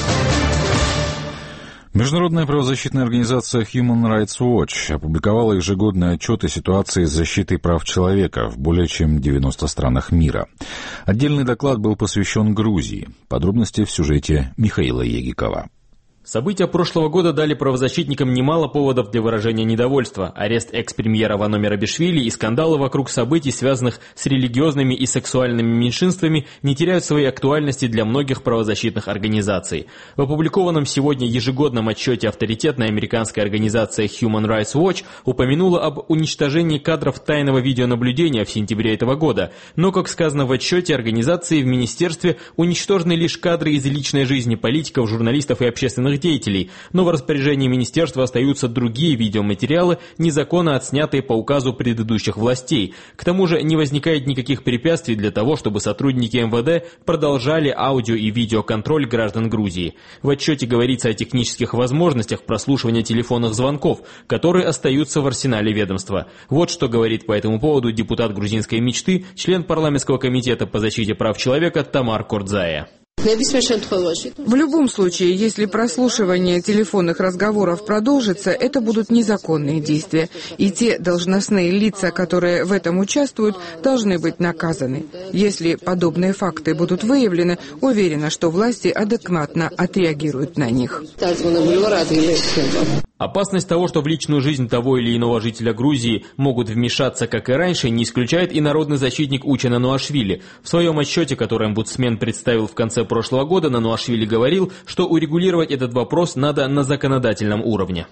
Международная правозащитная организация Human Rights Watch опубликовала ежегодный отчет о ситуации с защитой прав человека в более чем 90 странах мира. Отдельный доклад был посвящен Грузии. Подробности в сюжете Михаила Егикова. События прошлого года дали правозащитникам немало поводов для выражения недовольства. Арест экс-премьера Вано Мерабишвили и скандалы вокруг событий, связанных с религиозными и сексуальными меньшинствами, не теряют своей актуальности для многих правозащитных организаций. В опубликованном сегодня ежегодном отчете авторитетная американская организация Human Rights Watch упомянула об уничтожении кадров тайного видеонаблюдения в сентябре этого года. Но, как сказано в отчете, организации в министерстве уничтожены лишь кадры из личной жизни политиков, журналистов и общественных деятелей, но в распоряжении министерства остаются другие видеоматериалы, незаконно отснятые по указу предыдущих властей. К тому же не возникает никаких препятствий для того, чтобы сотрудники МВД продолжали аудио- и видеоконтроль граждан Грузии. В отчете говорится о технических возможностях прослушивания телефонных звонков, которые остаются в арсенале ведомства. Вот что говорит по этому поводу депутат грузинской мечты, член парламентского комитета по защите прав человека Тамар Кордзая. В любом случае, если прослушивание телефонных разговоров продолжится, это будут незаконные действия, и те должностные лица, которые в этом участвуют, должны быть наказаны. Если подобные факты будут выявлены, уверена, что власти адекватно отреагируют на них. Опасность того, что в личную жизнь того или иного жителя Грузии могут вмешаться, как и раньше, не исключает и народный защитник Уча Нануашвили. В своем отчете, который омбудсмен представил в конце прошлого года, Нануашвили говорил, что урегулировать этот вопрос надо на законодательном уровне.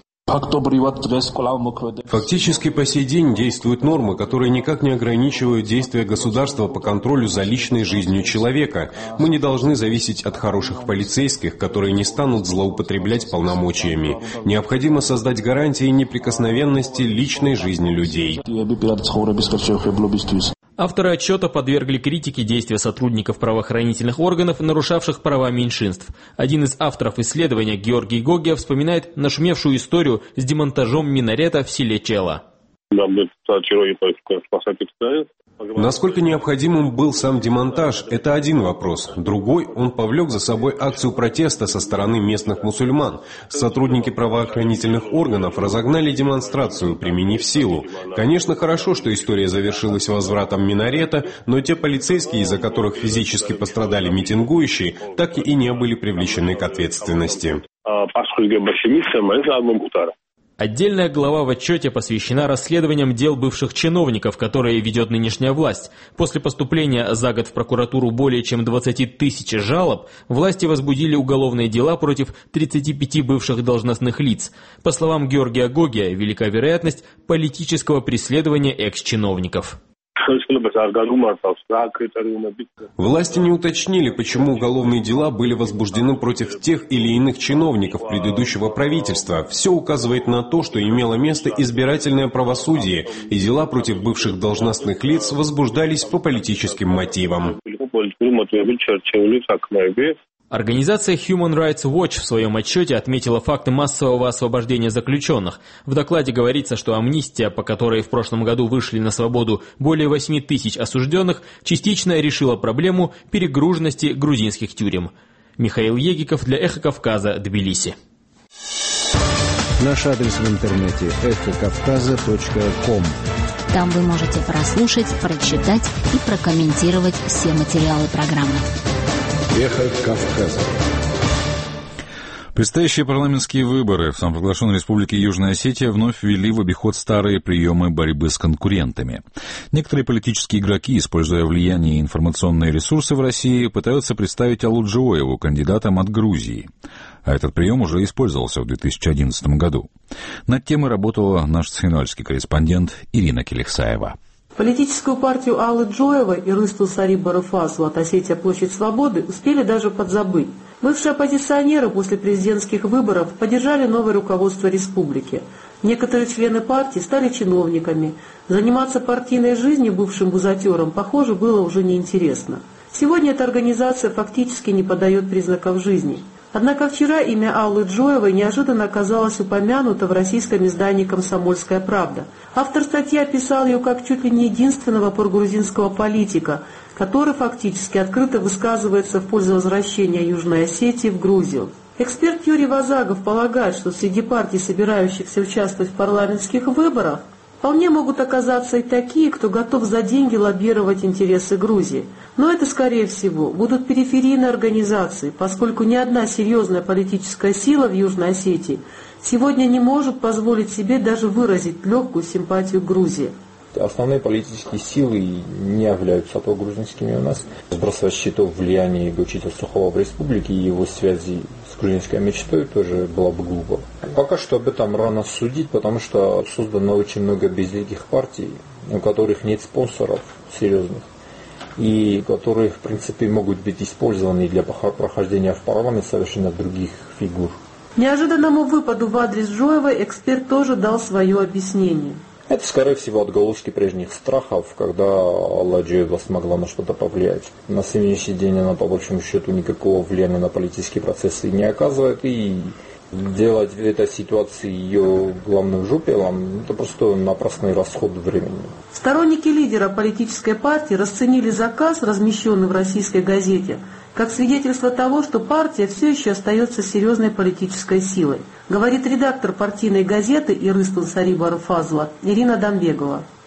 Фактически по сей день действуют нормы, которые никак не ограничивают действия государства по контролю за личной жизнью человека. Мы не должны зависеть от хороших полицейских, которые не станут злоупотреблять полномочиями. Необходимо создать гарантии неприкосновенности личной жизни людей. Авторы отчета подвергли критике действия сотрудников правоохранительных органов, нарушавших права меньшинств. Один из авторов исследования, Георгий Гогия, вспоминает нашумевшую историю с демонтажом минарета в селе Чела. Насколько необходимым был сам демонтаж, это один вопрос. Другой, он повлек за собой акцию протеста со стороны местных мусульман. Сотрудники правоохранительных органов разогнали демонстрацию, применив силу. Конечно, хорошо, что история завершилась возвратом минарета, но те полицейские, из-за которых физически пострадали митингующие, так и не были привлечены к ответственности. Отдельная глава в отчете посвящена расследованиям дел бывших чиновников, которые ведет нынешняя власть. После поступления за год в прокуратуру более чем 20 тысяч жалоб, власти возбудили уголовные дела против 35 бывших должностных лиц. По словам Георгия Гогия, велика вероятность политического преследования экс-чиновников. Власти не уточнили, почему уголовные дела были возбуждены против тех или иных чиновников предыдущего правительства. Все указывает на то, что имело место избирательное правосудие, и дела против бывших должностных лиц возбуждались по политическим мотивам. Организация Human Rights Watch в своем отчете отметила факты массового освобождения заключенных. В докладе говорится, что амнистия, по которой в прошлом году вышли на свободу более 8 тысяч осужденных, частично решила проблему перегруженности грузинских тюрем. Михаил Егиков для «Эхо Кавказа», Тбилиси. Наш адрес в интернете эхокавказа.ком. Там вы можете прослушать, прочитать и прокомментировать все материалы программы. Эхо Кавказа. Предстоящие парламентские выборы в самопровозглашенной республике Южная Осетия вновь ввели в обиход старые приемы борьбы с конкурентами. Некоторые политические игроки, используя влияние и информационные ресурсы в России, пытаются представить Аллу Джоеву кандидатом от Грузии. А этот прием уже использовался в 2011 году. Над темой работала наш цхинвальский корреспондент Ирина Келихсаева. Политическую партию Аллы Джоевой и Рысту Сари-Барыфасу от Осетия Площадь Свободы успели даже подзабыть. Бывшие оппозиционеры после президентских выборов поддержали новое руководство республики. Некоторые члены партии стали чиновниками. Заниматься партийной жизнью бывшим бузатерам, похоже, было уже неинтересно. Сегодня эта организация фактически не подает признаков жизни. Однако вчера имя Аллы Джоевой неожиданно оказалось упомянуто в российском издании «Комсомольская правда». Автор статьи описал ее как чуть ли не единственного прогрузинского политика, который фактически открыто высказывается в пользу возвращения Южной Осетии в Грузию. Эксперт Юрий Вазагов полагает, что среди партий, собирающихся участвовать в парламентских выборах, вполне могут оказаться и такие, кто готов за деньги лоббировать интересы Грузии. Но это, скорее всего, будут периферийные организации, поскольку ни одна серьезная политическая сила в Южной Осетии сегодня не может позволить себе даже выразить легкую симпатию к Грузии. Основные политические силы не являются прогрузинскими у нас. Сбрасывать счетов влияния учителя Сухого в республике и его связи с грузинской мечтой тоже было бы глупо. Пока что об этом рано судить, потому что создано очень много безликих партий, у которых нет спонсоров серьезных, и которые, в принципе, могут быть использованы для прохождения в парламент совершенно других фигур. Неожиданному выпаду в адрес Джоевой эксперт тоже дал свое объяснение. Это, скорее всего, отголоски прежних страхов, когда Алла Джоева смогла на что-то повлиять. На сегодняшний день она, по большому счету, никакого влияния на политические процессы не оказывает, и делать в этой ситуации ее главным жупелом – это просто напрасный расход времени. Сторонники лидера политической партии расценили заказ, размещенный в российской газете, как свидетельство того, что партия все еще остается серьезной политической силой, говорит редактор партийной газеты Ирыстун Сари-Барыфазла Ирина Дамбегова.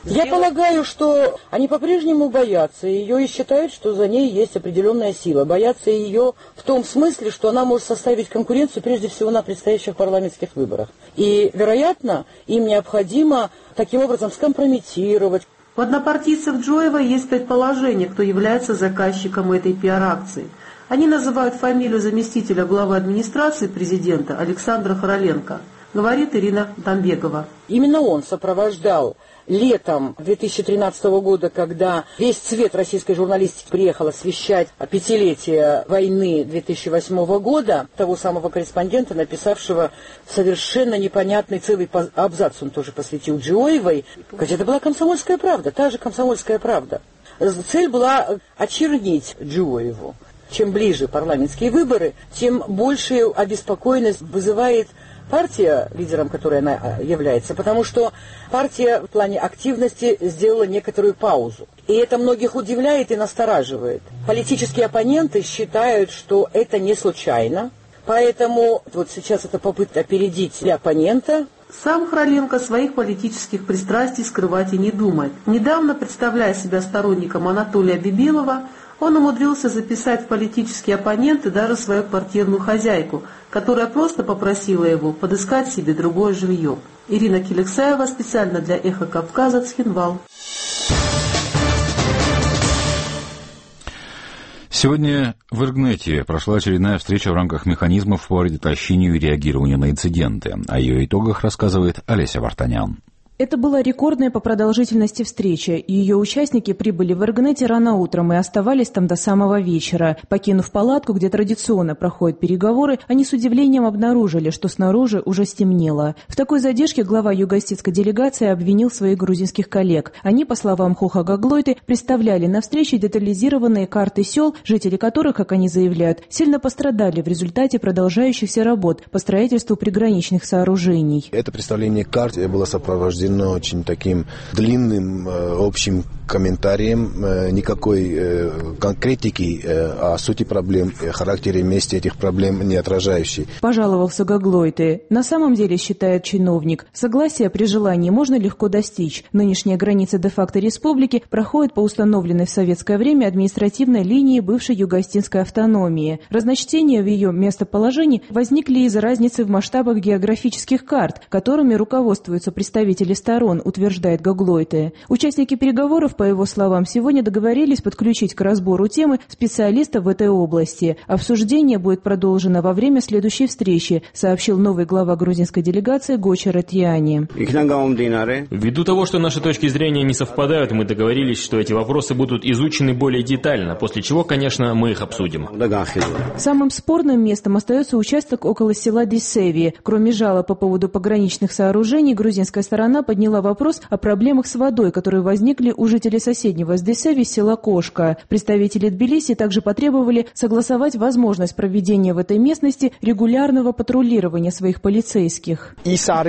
Я полагаю, что они по-прежнему боятся ее и считают, что за ней есть определенная сила. Боятся ее в том смысле, что она может составить конкуренцию прежде всего на предстоящих парламентских выборах. И, вероятно, им необходимо таким образом скомпрометировать. У однопартийцев Джоева есть предположение, кто является заказчиком этой пиар-акции. Они называют фамилию заместителя главы администрации президента Александра Хороленко, говорит Ирина Дамбегова. Именно он сопровождал летом 2013 года, когда весь цвет российской журналистики приехал освещать пятилетие войны 2008 года, того самого корреспондента, написавшего совершенно непонятный целый абзац, он тоже посвятил Джоевой. Хотя это была «Комсомольская правда», та же «Комсомольская правда». Цель была очернить Джоеву. Чем ближе парламентские выборы, тем большую обеспокоенность вызывает партия, лидером которой она является, потому что партия в плане активности сделала некоторую паузу. И это многих удивляет и настораживает. Политические оппоненты считают, что это не случайно, поэтому вот сейчас это попытка опередить оппонента. Сам Хороленко своих политических пристрастий скрывать и не думает. Недавно, представляя себя сторонником Анатолия Бибилова, он умудрился записать в политические оппоненты даже свою квартирную хозяйку, которая просто попросила его подыскать себе другое жилье. Ирина Келексаева специально для «Эхо Кавказа», Цхинвал. Сегодня в Иргнете прошла очередная встреча в рамках механизмов по предотвращению и реагированию на инциденты. О ее итогах рассказывает Олеся Вартанян. Это была рекордная по продолжительности встреча, и ее участники прибыли в Иргнете рано утром и оставались там до самого вечера. Покинув палатку, где традиционно проходят переговоры, они с удивлением обнаружили, что снаружи уже стемнело. В такой задержке глава юго-осетской делегации обвинил своих грузинских коллег. Они, по словам Хоха Гаглойты, представляли на встрече детализированные карты сел, жители которых, как они заявляют, сильно пострадали в результате продолжающихся работ по строительству приграничных сооружений. Это представление карт было сопровождено очень таким длинным общим комментарием, никакой конкретики о сути проблем, характере месте этих проблем не отражающей. Пожаловался Гаглойты. На самом деле, считает чиновник, согласия при желании можно легко достичь. Нынешняя граница де-факто республики проходит по установленной в советское время административной линии бывшей юго-осетинской автономии. Разночтения в ее местоположении возникли из-за разницы в масштабах географических карт, которыми руководствуются представители сторон, утверждает Гаглойты. Участники переговоров, по его словам, сегодня договорились подключить к разбору темы специалистов в этой области. Обсуждение будет продолжено во время следующей встречи, сообщил новый глава грузинской делегации Гочер Этьяни. Ввиду того, что наши точки зрения не совпадают, мы договорились, что эти вопросы будут изучены более детально, после чего, конечно, мы их обсудим. Самым спорным местом остается участок около села Дисеви. Кроме жалоб по поводу пограничных сооружений, грузинская сторона подняла вопрос о проблемах с водой, которые возникли у жителей соседнего с Дисеви села Кошка. Представители Тбилиси также потребовали согласовать возможность проведения в этой местности регулярного патрулирования своих полицейских.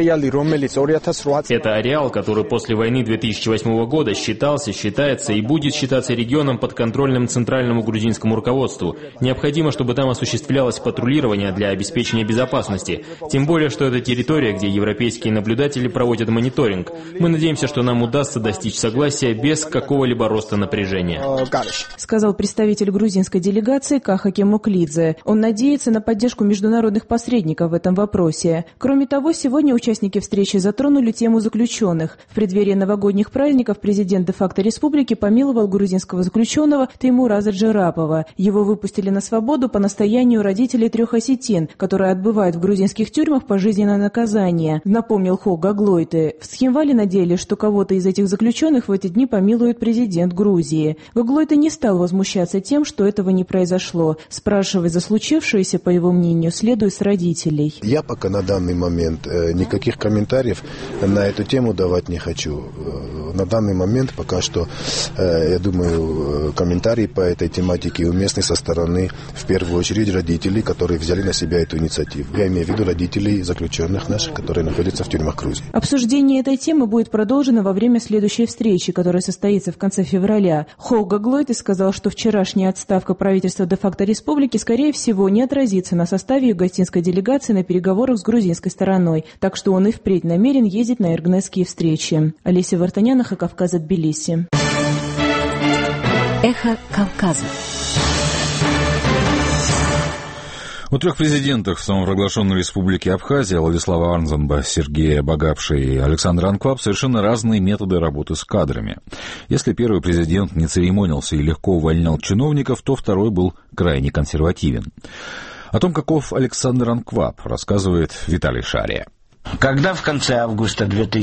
Это ареал, который после войны 2008 года считается и будет считаться регионом подконтрольным центральному грузинскому руководству. Необходимо, чтобы там осуществлялось патрулирование для обеспечения безопасности. Тем более, что это территория, где европейские наблюдатели проводят мониторинг. Мы надеемся, что нам удастся достичь согласия без какого-либо роста напряжения. Сказал представитель грузинской делегации Каха Кемуклидзе. Он надеется на поддержку международных посредников в этом вопросе. Кроме того, сегодня участники встречи затронули тему заключенных. В преддверии новогодних праздников президент де-факто республики помиловал грузинского заключенного Теймураза Джерапова. Его выпустили на свободу по настоянию родителей 3 осетин, которые отбывают в грузинских тюрьмах пожизненное наказание, напомнил Хох Гаглойты. В Цхинвале надеялись, что кого-то из этих заключенных в эти дни помилует президент Грузии. Гаглойты не стал возмущаться тем, что этого не произошло. Спрашивать за случившееся, по его мнению, следует с родителей. Я пока на данный момент никаких комментариев на эту тему давать не хочу. На данный момент пока что, я думаю, комментарии по этой тематике уместны со стороны, в первую очередь, родителей, которые взяли на себя эту инициативу. Я имею в виду родителей заключенных наших, которые находятся в тюрьмах Грузии. Обсуждение этой темы будет продолжено во время следующей встречи, которая состоится состоится в конце февраля. Хоуга Глойд сказал, что вчерашняя отставка правительства де-факто республики, скорее всего, не отразится на составе югостинской делегации на переговорах с грузинской стороной, так что он и впредь намерен ездить на иргнесские встречи. Олеся Вартанян, Эхо Кавказа, Тбилиси. Эхо Кавказа. У трех президентов самопровозглашенной республики Абхазия Владислава Арнзанба, Сергея Багапши и Александра Анкваб совершенно разные методы работы с кадрами. Если первый президент не церемонился и легко увольнял чиновников, то второй был крайне консервативен. О том, каков Александр Анкваб, рассказывает Виталий Шария. Когда в конце августа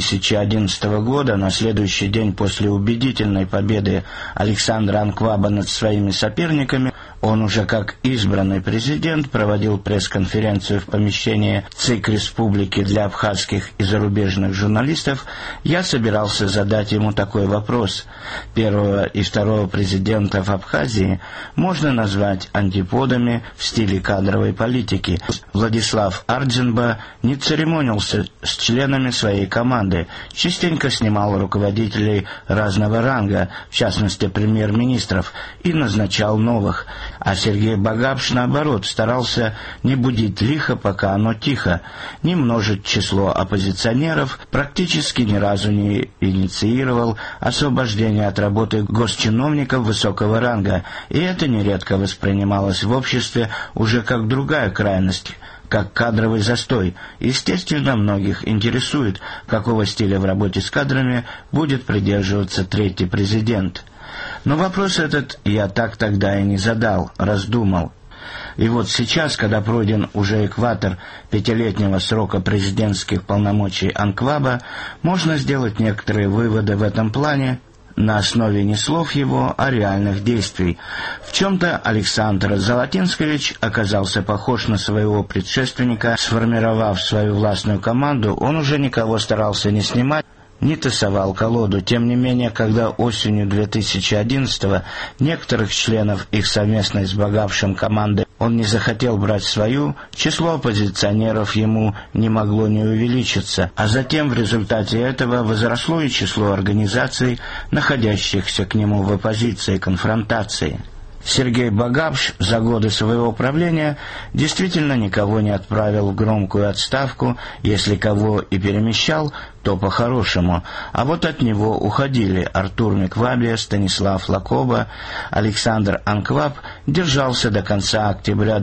2011 года, на следующий день после убедительной победы Александра Анкваба над своими соперниками, он уже как избранный президент проводил пресс-конференцию в помещении ЦИК Республики для абхазских и зарубежных журналистов, я собирался задать ему такой вопрос. Первого и второго президентов Абхазии можно назвать антиподами в стиле кадровой политики. Владислав Арнзанба не церемонился с членами своей команды, частенько снимал руководителей разного ранга, в частности премьер-министров, и назначал новых. А Сергей Багапш, наоборот, старался не будить лихо, пока оно тихо, не множить число оппозиционеров, практически ни разу не инициировал освобождение от работы госчиновников высокого ранга, и это нередко воспринималось в обществе уже как другая крайность, как кадровый застой. Естественно, многих интересует, какого стиля в работе с кадрами будет придерживаться третий президент. Но вопрос этот я так тогда и не задал, раздумал. И вот сейчас, когда пройден уже экватор пятилетнего срока президентских полномочий Анкваба, можно сделать некоторые выводы в этом плане на основе не слов его, а реальных действий. В чем-то Александр Золотинскович оказался похож на своего предшественника. Сформировав свою властную команду, он уже никого старался не снимать, не тасовал колоду. Тем не менее, когда осенью 2011-го некоторых членов их совместной с Багапшем команды он не захотел брать свою, число оппозиционеров ему не могло не увеличиться, а затем в результате этого возросло и число организаций, находящихся к нему в оппозиции, конфронтации. Сергей Багапш за годы своего правления действительно никого не отправил в громкую отставку, если кого и перемещал, то по-хорошему. А вот от него уходили Артур Миквабия, Станислав Лакоба. Александр Анкваб держался до конца октября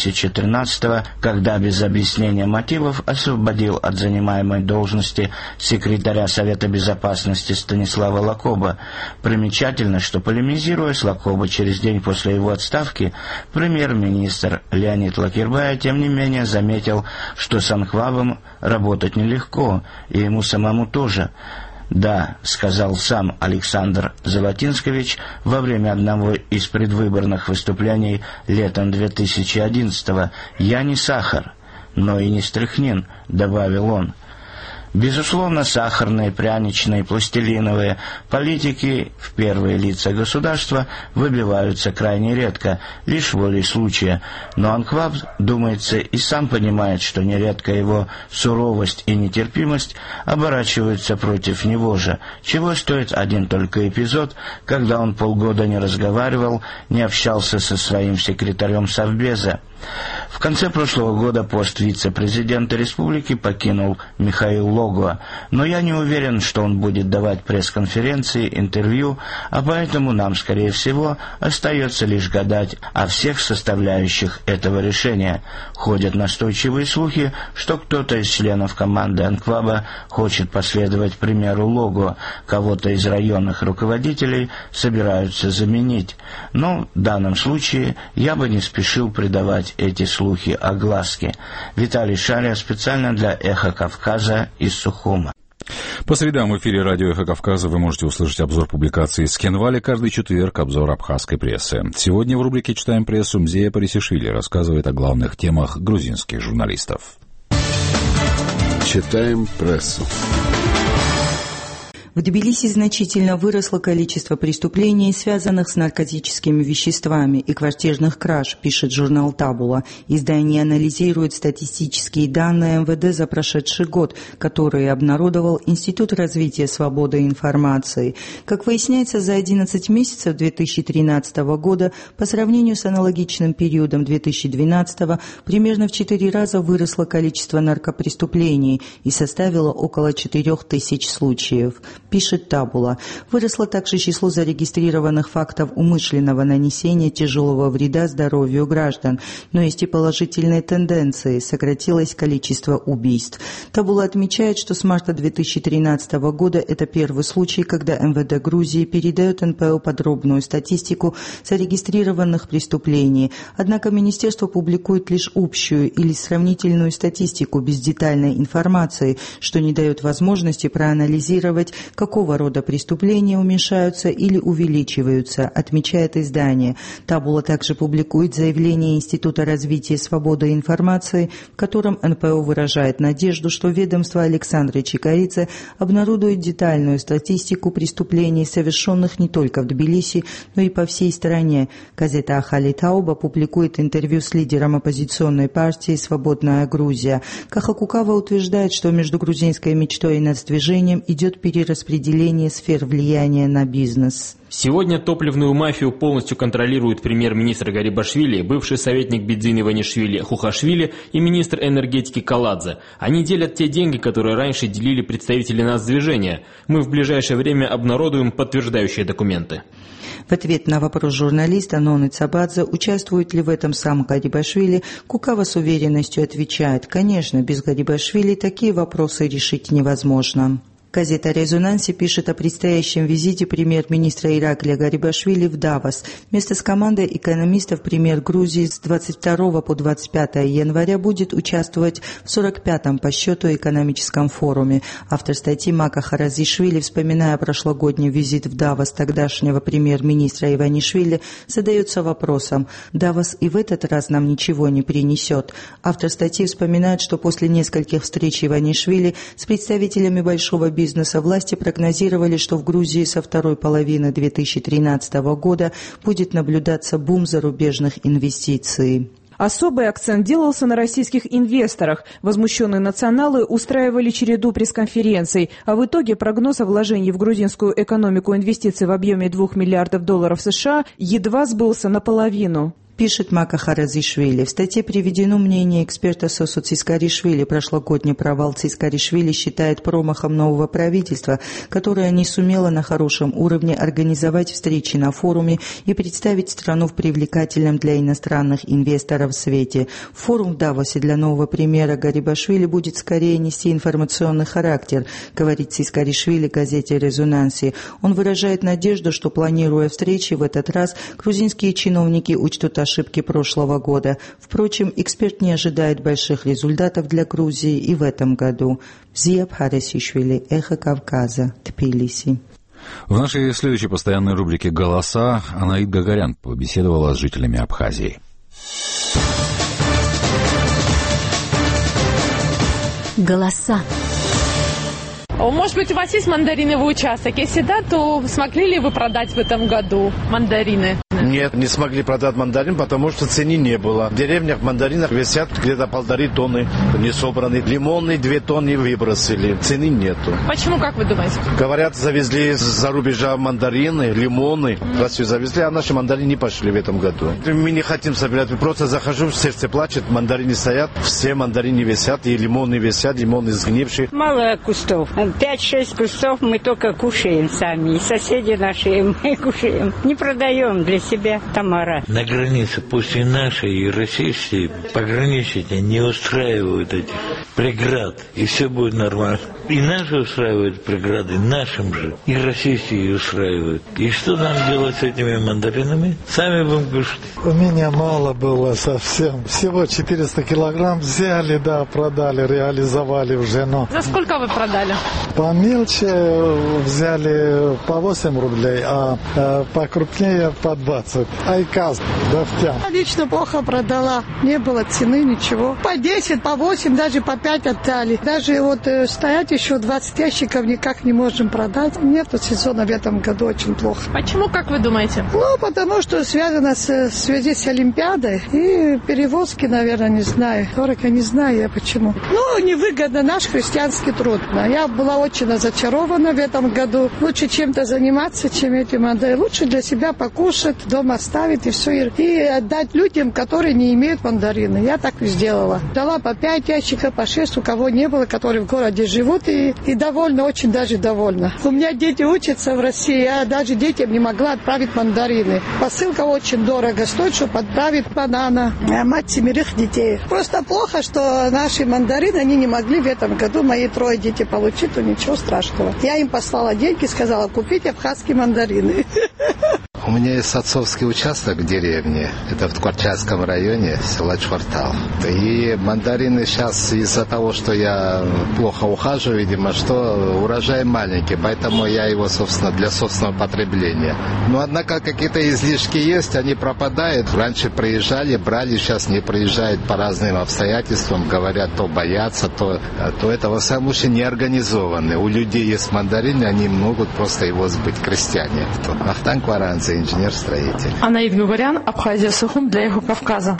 2013-го, когда без объяснения мотивов освободил от занимаемой должности секретаря Совета Безопасности Станислава Лакоба. Примечательно, что, полемизируя с Лакоба через день после его отставки, премьер-министр Леонид Лакербай, тем не менее, заметил, что с Анквабом работать нелегко, и ему самому тоже. «Да», — сказал сам Александр Золотинскович во время одного из предвыборных выступлений летом 2011-го, «я не сахар, но и не стряхнин», — добавил он. Безусловно, сахарные, пряничные, пластилиновые политики в первые лица государства выбиваются крайне редко, лишь волей случая. Но Анкваб, думается, и сам понимает, что нередко его суровость и нетерпимость оборачиваются против него же, чего стоит один только эпизод, когда он полгода не разговаривал, не общался со своим секретарем Совбеза. В конце прошлого года пост вице-президента республики покинул Михаил Логуа, но я не уверен, что он будет давать пресс-конференции, интервью, а поэтому нам, скорее всего, остается лишь гадать о всех составляющих этого решения. Ходят настойчивые слухи, что кто-то из членов команды Анкваба хочет последовать примеру Логуа, кого-то из районных руководителей собираются заменить. Но в данном случае я бы не спешил придавать эти слухи огласке. Виталий Шария специально для «Эхо Кавказа» из Сухума. По средам в эфире радио «Эхо Кавказа» вы можете услышать обзор публикаций из Кенвали, каждый четверг обзор абхазской прессы. Сегодня в рубрике «Читаем прессу» Мзея Парисишвили рассказывает о главных темах грузинских журналистов. Читаем прессу. В Тбилиси значительно выросло количество преступлений, связанных с наркотическими веществами и квартирных краж, пишет журнал «Табула». Издание анализирует статистические данные МВД за прошедший год, которые обнародовал Институт развития свободы информации. Как выясняется, за 11 месяцев 2013 года по сравнению с аналогичным периодом 2012 примерно в 4 раза выросло количество наркопреступлений и составило около 4000 случаев, пишет «Табула». Выросло также число зарегистрированных фактов умышленного нанесения тяжелого вреда здоровью граждан, но есть и положительные тенденции. Сократилось количество убийств. «Табула» отмечает, что с марта 2013 года это первый случай, когда МВД Грузии передает НПО подробную статистику зарегистрированных преступлений. Однако министерство публикует лишь общую или сравнительную статистику без детальной информации, что не дает возможности проанализировать, какого рода преступления уменьшаются или увеличиваются, отмечает издание. «Табула» также публикует заявление Института развития свободы информации, в котором НПО выражает надежду, что ведомство Александра Чикаридзе обнародует детальную статистику преступлений, совершенных не только в Тбилиси, но и по всей стране. Газета «Ахали Тауба» публикует интервью с лидером оппозиционной партии «Свободная Грузия». Кахакукава утверждает, что между грузинской мечтой и нацдвижением идет перераспределение сфер влияния на бизнес. Сегодня топливную мафию полностью контролирует премьер-министр Гарибашвили, бывший советник Бедзины Иванишвили Хухашвили и министр энергетики Каладзе. Они делят те деньги, которые раньше делили представители нацдвижения. Мы в ближайшее время обнародуем подтверждающие документы. В ответ на вопрос журналиста Ноны Цабадзе, участвует ли в этом сам Гарибашвили, Кукава с уверенностью отвечает: конечно, без Гарибашвили такие вопросы решить невозможно. Газета «Резонанси» пишет о предстоящем визите премьер-министра Ираклия Гарибашвили в Давос. Вместе с командой экономистов премьер Грузии с 22 по 25 января будет участвовать в 45-м по счету экономическом форуме. Автор статьи Мака Харазишвили, вспоминая прошлогодний визит в Давос тогдашнего премьер-министра Иванишвили, задается вопросом: «Давос и в этот раз нам ничего не принесет». Автор статьи вспоминает, что после нескольких встреч Иванишвили с представителями большого бизнеса власти прогнозировали, что в Грузии со второй половины 2013 года будет наблюдаться бум зарубежных инвестиций. Особый акцент делался на российских инвесторах. Возмущенные националы устраивали череду пресс-конференций, а в итоге прогноз о вложении в грузинскую экономику инвестиций в объеме $2 миллиардов США едва сбылся наполовину. Пишет Мака Харазишвили. В статье приведено мнение эксперта Сосу Цискаришвили. Прошлогодний провал Цискаришвили считает промахом нового правительства, которое не сумело на хорошем уровне организовать встречи на форуме и представить страну в привлекательном для иностранных инвесторов свете. Форум в Давосе для нового премьера Гарибашвили будет скорее нести информационный характер, говорит Цискаришвили газете «Резонанси». Он выражает надежду, что, планируя встречи в этот раз, грузинские чиновники учтут ошибки прошлого года. Впрочем, эксперт не ожидает больших результатов для Грузии и в этом году. Зия Бхарасишвили, Эхо Кавказа, Тбилиси. В нашей следующей постоянной рубрике «Голоса» Анаид Гагарян побеседовала с жителями Абхазии. Голоса. Может быть, у вас есть мандариновый участок? Если да, то смогли ли вы продать в этом году мандарины? Нет, не смогли продать мандарин, потому что цены не было. В деревнях мандаринах висят где-то 1,5 тонны не собраны. Лимонные 2 тонны выбросили. Цены нету. Почему, как вы думаете? Говорят, завезли за рубежа мандарины, лимоны. Россию завезли, а наши мандарины не пошли в этом году. Мы не хотим собирать. Просто захожу, сердце плачет, мандарины стоят. Все мандарины висят, и лимоны висят, лимоны сгнившие. Мало кустов. 5-6 кустов мы только кушаем сами. И соседи наши, мы кушаем. Не продаем для себя, Тамара. На границе, пусть и нашей, и российской, пограничники не устраивают этих преград, и все будет нормально. И наши устраивают преграды, нашим же, и российские устраивают. И что нам делать с этими мандаринами? Сами будем кушать. У меня мало было совсем. Всего 400 килограмм взяли, да, продали, реализовали уже. Но за сколько вы продали? Помельче взяли по 8 рублей, а покрупнее по 20. 20, айкас, нефтя. Лично плохо продала, не было цены, ничего. По 10, по 8, даже по 5 отдали. Даже вот стоять еще 20 ящиков никак не можем продать. Нету сезона в этом году, очень плохо. Почему, как вы думаете? Ну, потому что связано в связи с Олимпиадой и перевозки, наверное, не знаю. Дорого, не знаю я почему. Ну, невыгодно наш христианский труд. Я была очень разочарована в этом году. Лучше чем-то заниматься, чем этим отдать. Лучше для себя покушать, дома оставить и все. И отдать людям, которые не имеют мандарины. Я так и сделала. Дала по 5 ящиков, по 6, у кого не было, которые в городе живут. И довольна, очень даже довольна. У меня дети учатся в России. Я даже детям не могла отправить мандарины. Посылка очень дорого стоит, чтобы отправить банана. Я мать 7 детей. Просто плохо, что наши мандарины, они не могли в этом году, мои 3 дети получить, то ничего страшного. Я им послала деньги, сказала, купите абхазские мандарины. У меня есть отцовский участок в деревне, это в Ткачевском районе, села Чвартал. И мандарины сейчас из-за того, что я плохо ухаживаю, видимо, что урожай маленький, поэтому я его, собственно, для собственного потребления. Но, однако, какие-то излишки есть, они пропадают. Раньше приезжали, брали, сейчас не приезжают по разным обстоятельствам, говорят, то боятся, то это, во всяком случае, не организованы. У людей есть мандарины, они могут просто его сбыть, крестьяне. Ахтан Кваранзе, инженер-строитель. Анаид Гугарян, Абхазия Сухум для Эхо Кавказа.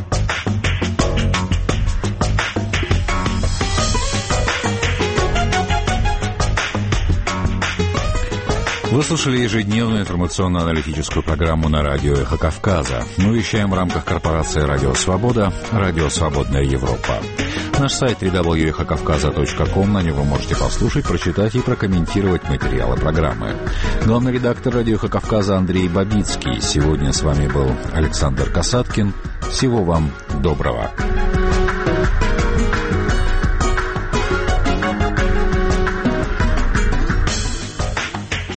Вы слушали ежедневную информационно-аналитическую программу на радио «Эхо Кавказа». Мы вещаем в рамках корпорации «Радио Свобода», «Радио Свободная Европа». Наш сайт www.эхокавказа.ком, на него вы можете послушать, прочитать и прокомментировать материалы программы. Главный редактор радио «Эхо Кавказа» Андрей Бабицкий. Сегодня с вами был Александр Касаткин. Всего вам доброго.